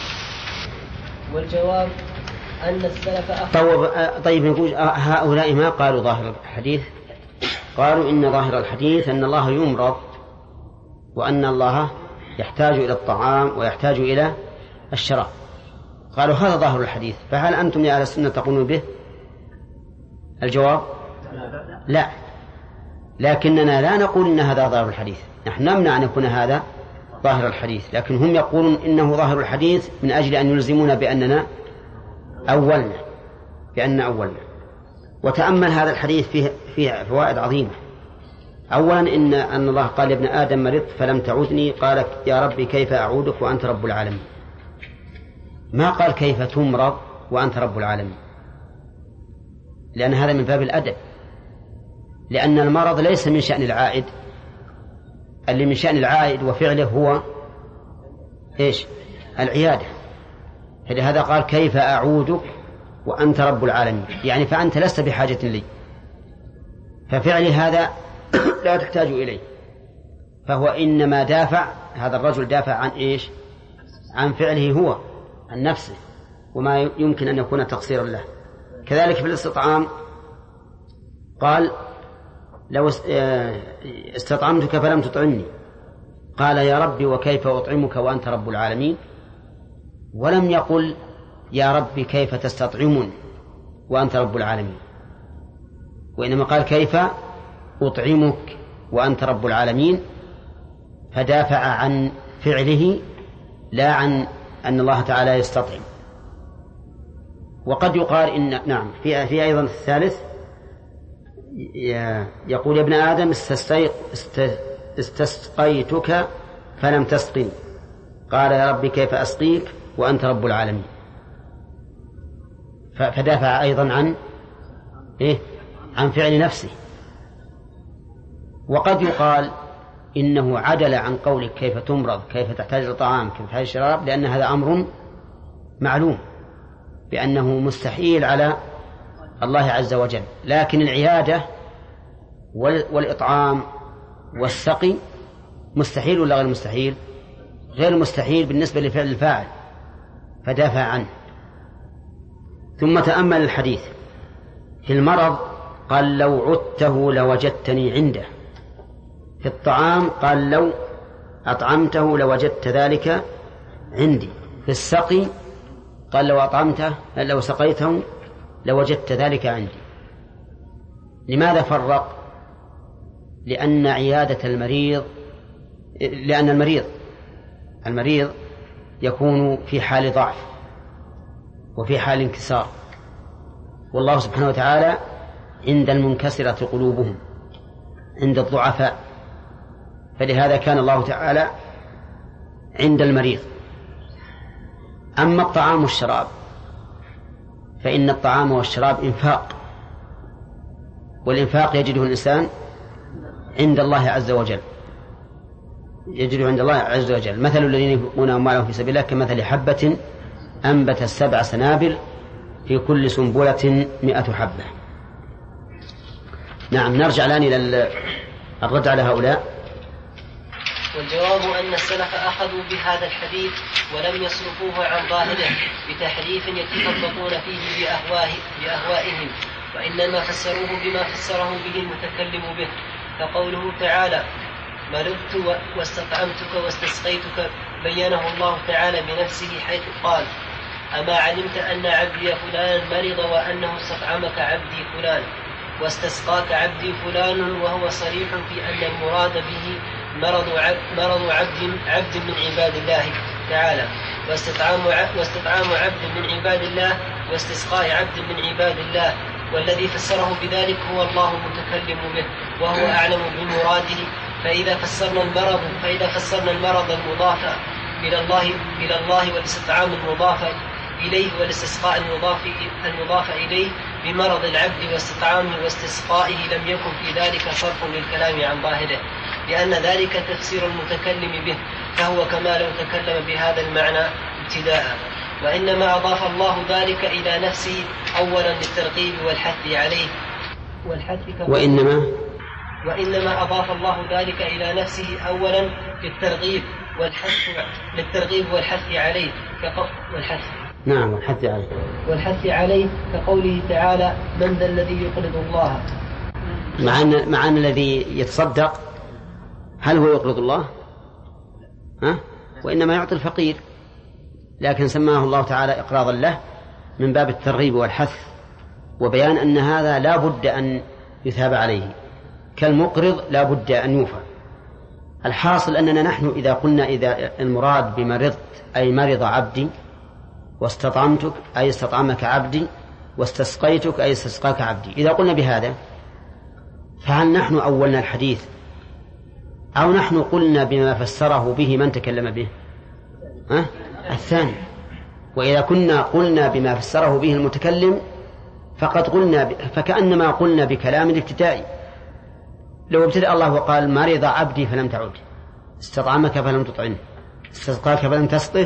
والجواب أن السلف طيب, طيب نقول هؤلاء ما قالوا ظاهر الحديث قالوا إن ظاهر الحديث أن الله يمرض وأن الله يحتاج إلى الطعام ويحتاج إلى الشراب. قالوا هذا ظاهر الحديث، فهل أنتم يا أهل السنة تقولون به؟ الجواب لا، لكننا لا نقول إن هذا ظاهر الحديث، نحن نمنع أن يكون هذا ظاهر الحديث، لكن هم يقولون إنه ظاهر الحديث من أجل أن يلزمون بأننا أولنا بأننا أولنا. وتأمل هذا الحديث فيه, فيه فوائد عظيمة. أولا إن أن الله قال يا ابن آدم مرضت فلم تعودني، قال يا ربي كيف أعودك وأنت رب العالمين، ما قال كيف تمرض وأنت رب العالمين، لأن هذا من باب الأدب، لأن المرض ليس من شأن العائد، اللي من شأن العائد وفعله هو إيش؟ العيادة. فلهذا قال كيف أعودك وأنت رب العالمين، يعني فأنت لست بحاجة لي، ففعل هذا لا تحتاج إليه. فهو إنما دافع، هذا الرجل دافع عن إيش؟ عن فعله هو، عن نفسه، وما يمكن أن يكون تقصيرا له. كذلك في الاستطعام قال لو استطعمتك فلم تطعمني، قال يا ربي وكيف أطعمك وأنت رب العالمين، ولم يقل يا ربي كيف تستطعمني وأنت رب العالمين، وإنما قال كيف أطعمك وأنت رب العالمين، فدافع عن فعله لا عن أن الله تعالى يستطعم. وقد يقال إن نعم في في أيضا الثالث يقول يا ابن آدم استسقيتك فلم تسقني، قال يا ربي كيف أسقيك وأنت رب العالمين، فدافع أيضا عن إيه؟ عن فعل نفسه. وقد يقال إنه عدل عن قولك كيف تمرض، كيف تحتاج للطعام، كيف تحتاج للشراب، لأن هذا أمر معلوم بأنه مستحيل على الله عز وجل، لكن العيادة والإطعام والسقي مستحيل ولا غير مستحيل؟ غير مستحيل بالنسبة لفعل الفاعل، فدافع عنه. ثم تأمل الحديث في المرض، قال لو عدته لوجدتني عنده. في الطعام قال لو أطعمته لوجدت ذلك عندي. في السقي قال لو أطعمته لو سقيته لوجدت ذلك عندي. لماذا فرق؟ لأن عيادة المريض لأن المريض المريض يكون في حال ضعف وفي حال انكسار، والله سبحانه وتعالى عند المنكسرة قلوبهم، عند الضعفاء، فلهذا كان الله تعالى عند المريض. أما الطعام والشراب فإن الطعام والشراب إنفاق، والإنفاق يجده الإنسان عند الله عز وجل، يجده عند الله عز وجل. مثل الذين ينفقون أموالهم في سبيل الله كمثل حبة أنبتت سبع سنابل في كل سنبلة مئة حبة. نعم، نرجع الآن إلى الرد على هؤلاء. والجواب أن السلف أخذوا بهذا الحديث ولم يصرفوه عن ظاهره بتحريف يتخبطون فيه بأهواه بأهوائهم، وإنما فسروه بما فسره به المتكلم به، فقوله تعالى مرضت واستطعمتك واستسقيتك بينه الله تعالى بنفسه حيث قال أما علمت أن عبدي فلان مرض وأنه استطعمك عبدي فلان واستسقاك عبدي فلان، وهو صريح في أن المراد به مرض عبد, مرض عبد, عبد من عباد الله تعالى، واستطعام, واستطعام عبد من عباد الله واستسقاء عبد من عباد الله، والذي فسره بذلك هو الله المتكلم به وهو أعلم بمراده. فإذا فسرنا المرض فإذا فسرنا المرض المضاف إلى الله إلى الله والاستطعام المضاف إليه والاستسقاء المضاف المضاف إليه بمرض العبد واستطعامه واستسقائه لم يكن في ذلك صرف للكلام عن ظاهره، لأن ذلك تفسير المتكلم به، فهو كما لو تكلم بهذا المعنى ابتداء، وإنما أضاف الله ذلك إلى نفسه أولا للترغيب والحث عليه والحث وإنما وإنما أضاف الله ذلك إلى نفسه أولا للترغيب والحث للترغيب والحث عليه والحث نعم والحث عليه والحث عليه كقوله تعالى من ذا الذي يقرض الله مع أن مع أن الذي يتصدق هل هو يقرض الله؟ ها؟ وإنما يعطي الفقير، لكن سماه الله تعالى إقراضا له من باب الترغيب والحث وبيان أن هذا لا بد أن يثاب عليه، كالمقرض لا بد أن يوفى. الحاصل أننا نحن إذا قلنا إذا المراد بمرضت أي مرض عبدي، واستطعمتك أي استطعمك عبدي، واستسقيتك أي استسقاك عبدي، إذا قلنا بهذا فهل نحن أولنا الحديث أو نحن قلنا بما فسره به من تكلم به؟ أه؟ الثاني. وإذا كنا قلنا بما فسره به المتكلم فقد قلنا ب... فكأنما قلنا بكلام الابتدائي. لو ابتدأ الله وقال مرض عبدي فلم تعد، استطعمك فلم تطعمه، استسقاك فلم تسقه،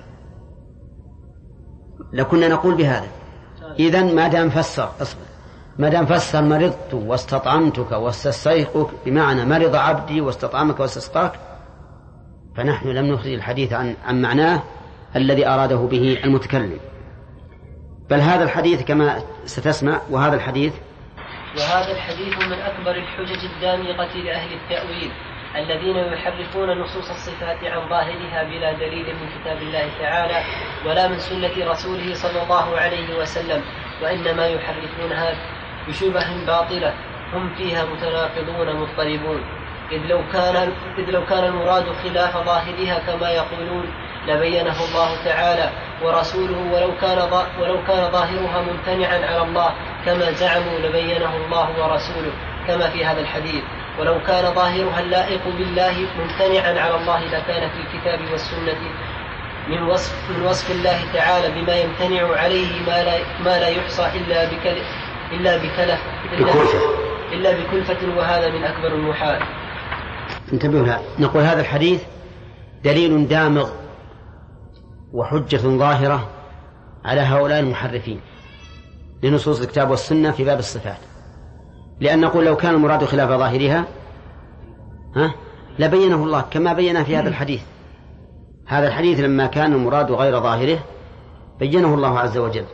لكنا نقول بهذا. إذن ما دام فسر أصبر ما دام فسر مرضت واستطعمتك واستسقيك بمعنى مرض عبدي واستطعمك واستسقاك، فنحن لم نخرج الحديث عن عن معناه الذي أراده به المتكلم، بل هذا الحديث كما ستسمع. وهذا الحديث وهذا الحديث من أكبر الحجج الدامغة لأهل التأويل الذين يحرفون نصوص الصفات عن ظاهرها بلا دليل من كتاب الله تعالى ولا من سنة رسوله صلى الله عليه وسلم، وإنما يحرفونها بشبه باطلة هم فيها متناقضون مضطربون. إذ لو كان إذ لو كان المراد خلاف ظاهرها كما يقولون لبينه الله تعالى ورسوله، ولو كان ولو كان ظاهرها ممتنعا على الله كما زعموا لبينه الله ورسوله كما في هذا الحديث. ولو كان ظاهرها اللائق بالله ممتنعا على الله لكان في الكتاب والسنة من وصف من وصف الله تعالى بما يمتنع عليه ما لا ما لا يحصى إلا بكل إلا بكلف إلا, إلا بكلفة، وهذا من أكبر المحال. انتبهوا لها. نقول هذا الحديث دليل دامغ وحجة ظاهرة على هؤلاء المحرفين لنصوص الكتاب والسنة في باب الصفات، لأن نقول لو كان المراد خلاف ظاهرها ها لبينه الله كما بينا في هذا الحديث. هذا الحديث لما كان المراد غير ظاهره بينه الله عز وجل.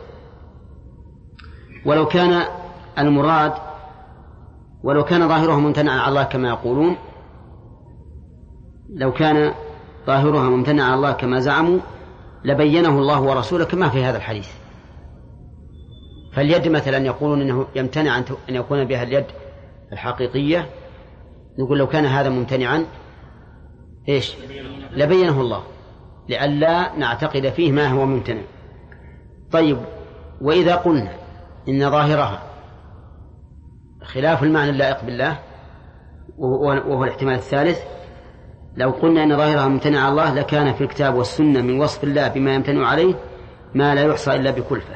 ولو كان المراد ولو كان ظاهرها ممتنعا على الله كما يقولون لو كان ظاهرها ممتنعا على الله كما زعموا لبينه الله ورسوله كما في هذا الحديث. فاليد مثلا يقولون إنه يمتنع أن يكون بها اليد الحقيقية، نقول لو كان هذا ممتنعا إيش لبينه الله لئلا نعتقد فيه ما هو ممتنع. طيب، وإذا قلنا إن ظاهرها خلاف المعنى اللائق بالله وهو الاحتمال الثالث، لو قلنا إن ظاهرها ممتنع على الله لكان في الكتاب والسنة من وصف الله بما يمتنع عليه ما لا يحصى إلا بكلفة.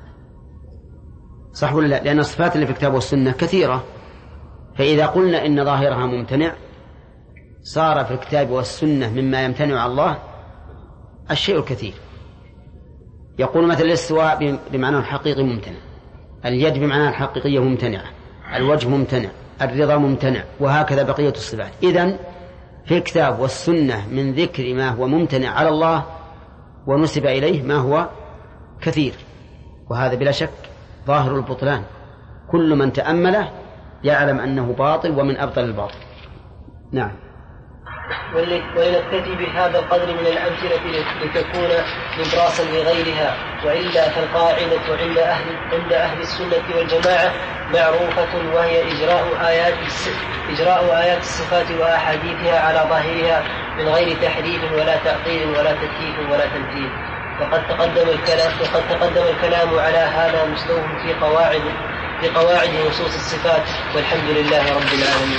صح ولا لا؟ لأن الصفات اللي في الكتاب والسنة كثيرة، فإذا قلنا إن ظاهرها ممتنع صار في الكتاب والسنة مما يمتنع على الله الشيء الكثير. يقول مثل الاستواء بمعنى الحقيقي ممتنع، اليد بمعنى الحقيقية ممتنعة، الوجه ممتنع، الرضا ممتنع، وهكذا بقية الصفات. إذن في الكتاب والسنة من ذكر ما هو ممتنع على الله ونسب إليه ما هو كثير، وهذا بلا شك ظاهر البطلان. كل من تأمله يعلم أنه باطل ومن أبطل الباطل. نعم. ولنكتفي بهذا القدر من الأمثلة لتكون نبراسا لغيرها، وإلا فالقاعدة عند أهل, عند أهل السنة والجماعة معروفة، وهي إجراء آيات, إجراء آيات الصفات وأحاديثها على ظاهرها من غير تحريف ولا تعطيل ولا تكييف ولا تمثيل. وقد تقدم الكلام, وقد تقدم الكلام على هذا مستوف في قواعد, في قواعد نصوص الصفات، والحمد لله رب العالمين.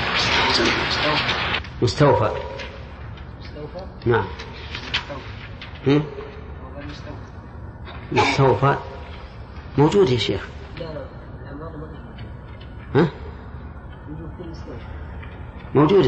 مستوفى. مستوفى؟ نعم. مستوفى موجود يا شيخ. لا لا ها؟ موجود.